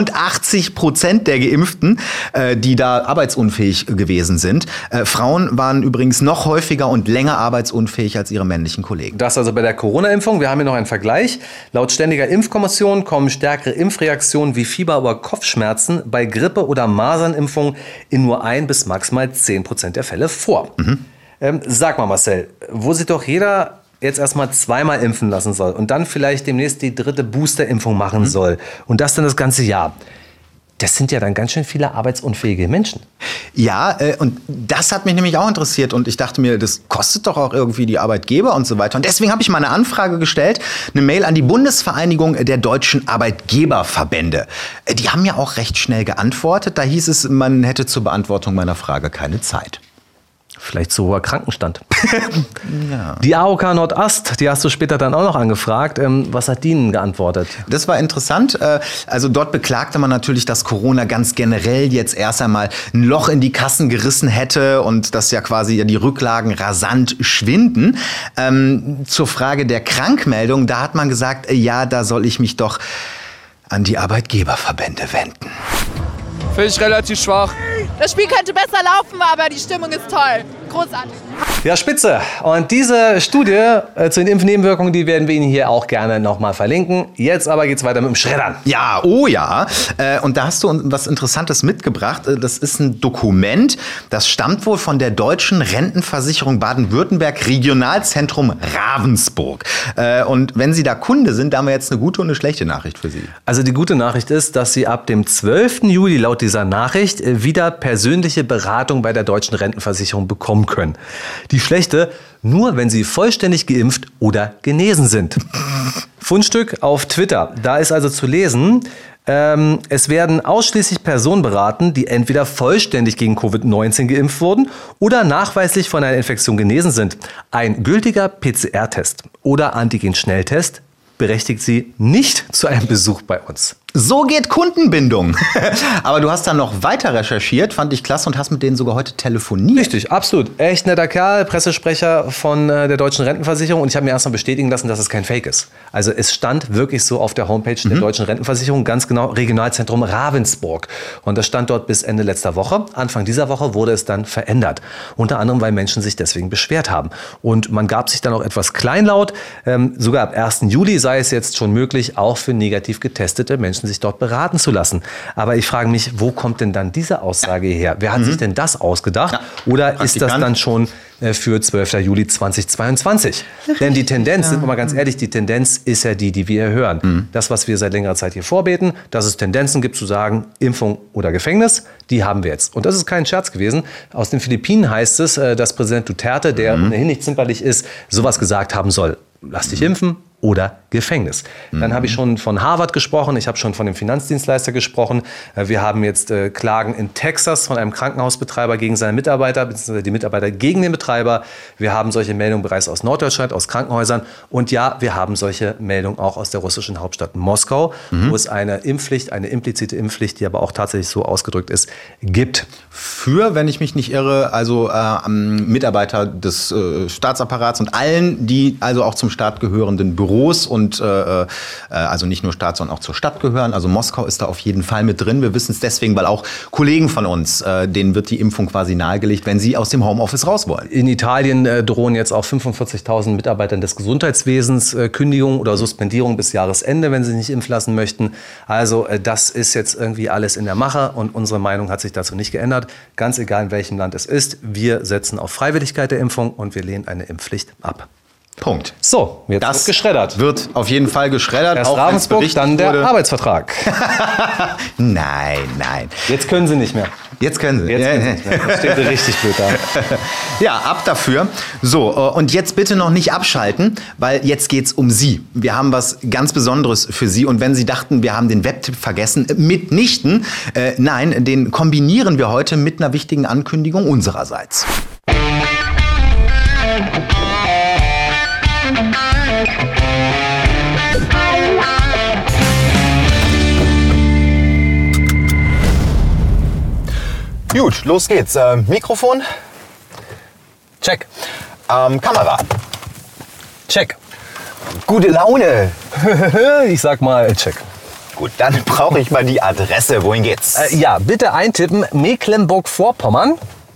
84% der Geimpften, die da arbeitsunfähig gewesen sind. Frauen waren übrigens noch häufiger und länger arbeitsunfähig als ihre männlichen Kollegen. Das also bei der Corona-Impfung. Wir haben hier noch einen Vergleich. Laut Ständiger Impfkommission kommen stärkere Impfreaktionen wie Fieber oder Kopfschmerzen bei Grippe- oder Masernimpfungen in nur 1 bis maximal 10% der Fälle vor. Sag mal, Marcel, wo sich doch jeder jetzt erstmal 2-mal impfen lassen soll und dann vielleicht demnächst die 3. Boosterimpfung machen soll und das dann das ganze Jahr. Das sind ja dann ganz schön viele arbeitsunfähige Menschen. Ja, und das hat mich nämlich auch interessiert. Und ich dachte mir, das kostet doch auch irgendwie die Arbeitgeber und so weiter. Und deswegen habe ich mal eine Anfrage gestellt, eine Mail an die Bundesvereinigung der deutschen Arbeitgeberverbände. Die haben ja auch recht schnell geantwortet. Da hieß es, man hätte zur Beantwortung meiner Frage keine Zeit. Vielleicht zu hoher Krankenstand. Ja. Die AOK Nordast, die hast du später dann auch noch angefragt. Was hat die Ihnen geantwortet? Das war interessant. Also dort beklagte man natürlich, dass Corona ganz generell jetzt erst einmal ein Loch in die Kassen gerissen hätte und dass ja quasi die Rücklagen rasant schwinden. Zur Frage der Krankmeldung, da hat man gesagt, ja, da soll ich mich doch an die Arbeitgeberverbände wenden. Finde ich relativ schwach. Das Spiel könnte besser laufen, aber die Stimmung ist toll. Großartig. Ja, spitze. Und diese Studie zu den Impfnebenwirkungen, die werden wir Ihnen hier auch gerne nochmal verlinken. Jetzt aber geht's weiter mit dem Schreddern. Ja, oh ja. Und da hast du was Interessantes mitgebracht. Das ist ein Dokument, das stammt wohl von der Deutschen Rentenversicherung Baden-Württemberg, Regionalzentrum Ravensburg. Und wenn Sie da Kunde sind, da haben wir jetzt eine gute und eine schlechte Nachricht für Sie. Also die gute Nachricht ist, dass Sie ab dem 12. Juli laut dieser Nachricht wieder persönliche Beratung bei der Deutschen Rentenversicherung bekommen können. Die schlechte, nur wenn Sie vollständig geimpft oder genesen sind. Fundstück auf Twitter. Da ist also zu lesen, es werden ausschließlich Personen beraten, die entweder vollständig gegen Covid-19 geimpft wurden oder nachweislich von einer Infektion genesen sind. Ein gültiger PCR-Test oder Antigen-Schnelltest berechtigt Sie nicht zu einem Besuch bei uns. So geht Kundenbindung. Aber du hast dann noch weiter recherchiert, fand ich klasse, und hast mit denen sogar heute telefoniert. Richtig, absolut. Echt netter Kerl, Pressesprecher von der Deutschen Rentenversicherung. Und ich habe mir erst mal bestätigen lassen, dass es kein Fake ist. Also es stand wirklich so auf der Homepage der Deutschen Rentenversicherung, ganz genau Regionalzentrum Ravensburg. Und das stand dort bis Ende letzter Woche. Anfang dieser Woche wurde es dann verändert. Unter anderem, weil Menschen sich deswegen beschwert haben. Und man gab sich dann auch etwas kleinlaut. Sogar ab 1. Juli sei es jetzt schon möglich, auch für negativ getestete Menschen sich dort beraten zu lassen. Aber ich frage mich, wo kommt denn dann diese Aussage her? Wer hat sich denn das ausgedacht? Ja. Oder ist das dann schon für 12. Juli 2022? Denn die Tendenz, sind wir mal ganz ehrlich, die Tendenz ist ja die wir hier hören. Das, was wir seit längerer Zeit hier vorbeten, dass es Tendenzen gibt zu sagen, Impfung oder Gefängnis, die haben wir jetzt. Und das ist kein Scherz gewesen. Aus den Philippinen heißt es, dass Präsident Duterte, der ohnehin nicht zimperlich ist, sowas gesagt haben soll. Lass dich impfen oder Gefängnis. Dann habe ich schon von Harvard gesprochen, ich habe schon von dem Finanzdienstleister gesprochen. Wir haben jetzt Klagen in Texas von einem Krankenhausbetreiber gegen seine Mitarbeiter, beziehungsweise die Mitarbeiter gegen den Betreiber. Wir haben solche Meldungen bereits aus Norddeutschland, aus Krankenhäusern. Und ja, wir haben solche Meldungen auch aus der russischen Hauptstadt Moskau, wo es eine Impfpflicht, eine implizite Impfpflicht, die aber auch tatsächlich so ausgedrückt ist, gibt. Für, wenn ich mich nicht irre, also Mitarbeiter des Staatsapparats und allen, die also auch zum Staat gehörenden Büros und also nicht nur Staat, sondern auch zur Stadt gehören. Also Moskau ist da auf jeden Fall mit drin. Wir wissen es deswegen, weil auch Kollegen von uns, denen wird die Impfung quasi nahegelegt, wenn sie aus dem Homeoffice raus wollen. In Italien drohen jetzt auch 45.000 Mitarbeitern des Gesundheitswesens Kündigung oder Suspendierung bis Jahresende, wenn sie sich nicht impfen lassen möchten. Also das ist jetzt irgendwie alles in der Mache und unsere Meinung hat sich dazu nicht geändert. Ganz egal, in welchem Land es ist. Wir setzen auf Freiwilligkeit der Impfung und wir lehnen eine Impfpflicht ab. Punkt. So, jetzt wird geschreddert. Wird auf jeden Fall geschreddert. Erst Ravensburg, dann der Arbeitsvertrag. Nein. Jetzt können Sie nicht mehr. Jetzt können Sie. Jetzt können Sie nicht mehr. Das steht richtig blöd da. Ja, ab dafür. So, und jetzt bitte noch nicht abschalten, weil jetzt geht's um Sie. Wir haben was ganz Besonderes für Sie. Und wenn Sie dachten, wir haben den Webtipp vergessen, mitnichten. Nein, den kombinieren wir heute mit einer wichtigen Ankündigung unsererseits. Gut, los geht's. Mikrofon. Check. Kamera. Check. Gute Laune. Ich sag mal check. Gut, dann brauche ich mal die Adresse. Wohin geht's? Ja, bitte eintippen Mecklenburg-Vorpommern.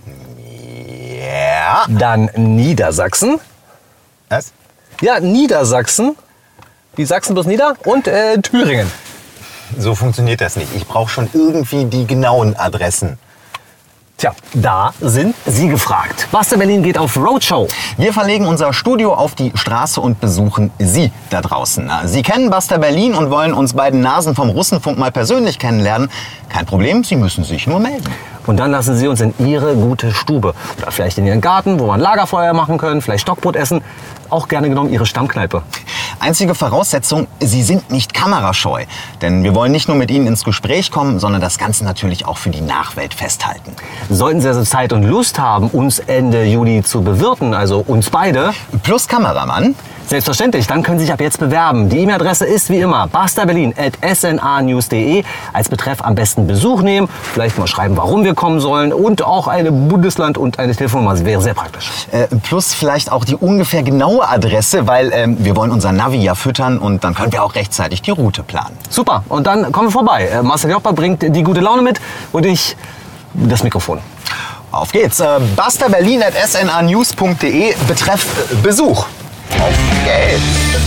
Ja. Dann Niedersachsen. Was? Ja, Niedersachsen. Wie Sachsen bloß nieder. Und Thüringen. So funktioniert das nicht. Ich brauche schon irgendwie die genauen Adressen. Tja, da sind Sie gefragt. Buster Berlin geht auf Roadshow. Wir verlegen unser Studio auf die Straße und besuchen Sie da draußen. Sie kennen Buster Berlin und wollen uns beiden Nasen vom Russenfunk mal persönlich kennenlernen. Kein Problem, Sie müssen sich nur melden. Und dann lassen Sie uns in Ihre gute Stube. Oder vielleicht in Ihren Garten, wo wir ein Lagerfeuer machen können, vielleicht Stockbrot essen. Auch gerne genommen Ihre Stammkneipe. Einzige Voraussetzung, Sie sind nicht kamerascheu. Denn wir wollen nicht nur mit Ihnen ins Gespräch kommen, sondern das Ganze natürlich auch für die Nachwelt festhalten. Sollten Sie also Zeit und Lust haben, uns Ende Juli zu bewirten, also uns beide. Plus Kameramann. Selbstverständlich, dann können Sie sich ab jetzt bewerben. Die E-Mail-Adresse ist wie immer busterberlin@snanews.de. Als Betreff am besten Besuch nehmen, vielleicht mal schreiben, warum wir kommen sollen und auch ein Bundesland und eine Telefonnummer. Das wäre sehr praktisch. Plus vielleicht auch die ungefähr genaue Adresse, weil wir wollen unser Navi ja füttern und dann können wir auch rechtzeitig die Route planen. Super, und dann kommen wir vorbei. Marcel Joppa bringt die gute Laune mit und ich das Mikrofon. Auf geht's. busterberlin@snanews.de, Betreff Besuch. Auf geht's!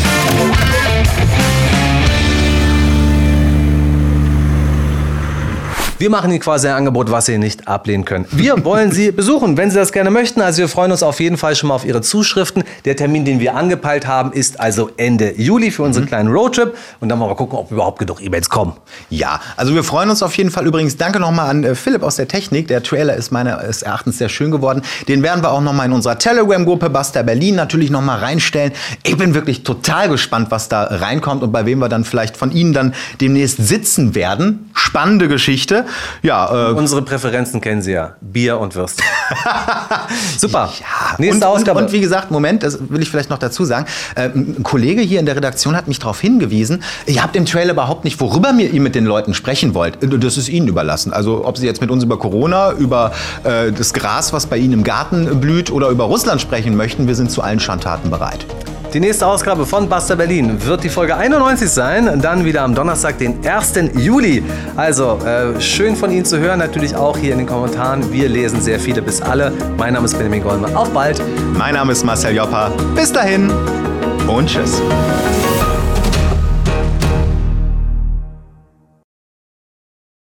Wir machen Ihnen quasi ein Angebot, was Sie nicht ablehnen können. Wir wollen Sie besuchen, wenn Sie das gerne möchten. Also wir freuen uns auf jeden Fall schon mal auf Ihre Zuschriften. Der Termin, den wir angepeilt haben, ist also Ende Juli für unseren kleinen Roadtrip. Und dann wollen wir gucken, ob überhaupt genug E-Mails kommen. Ja, also wir freuen uns auf jeden Fall. Übrigens, danke nochmal an Philipp aus der Technik. Der Trailer ist meines Erachtens sehr schön geworden. Den werden wir auch nochmal in unserer Telegram-Gruppe Buster Berlin natürlich nochmal reinstellen. Ich bin wirklich total gespannt, was da reinkommt und bei wem wir dann vielleicht von Ihnen dann demnächst sitzen werden. Spannende Geschichte. Ja, unsere Präferenzen kennen Sie ja. Bier und Würste. Super. Ja, nächste Ausgabe. Und wie gesagt, Moment, das will ich vielleicht noch dazu sagen. Ein Kollege hier in der Redaktion hat mich darauf hingewiesen, ihr habt im Trailer überhaupt nicht, worüber ihr mit den Leuten sprechen wollt. Das ist Ihnen überlassen. Also ob Sie jetzt mit uns über Corona, über das Gras, was bei Ihnen im Garten blüht oder über Russland sprechen möchten, wir sind zu allen Schandtaten bereit. Die nächste Ausgabe von Buster Berlin wird die Folge 91 sein, dann wieder am Donnerstag, den 1. Juli. Also schön von Ihnen zu hören, natürlich auch hier in den Kommentaren. Wir lesen sehr viele bis alle. Mein Name ist Benjamin Gollmann. Auf bald. Mein Name ist Marcel Joppa. Bis dahin und tschüss.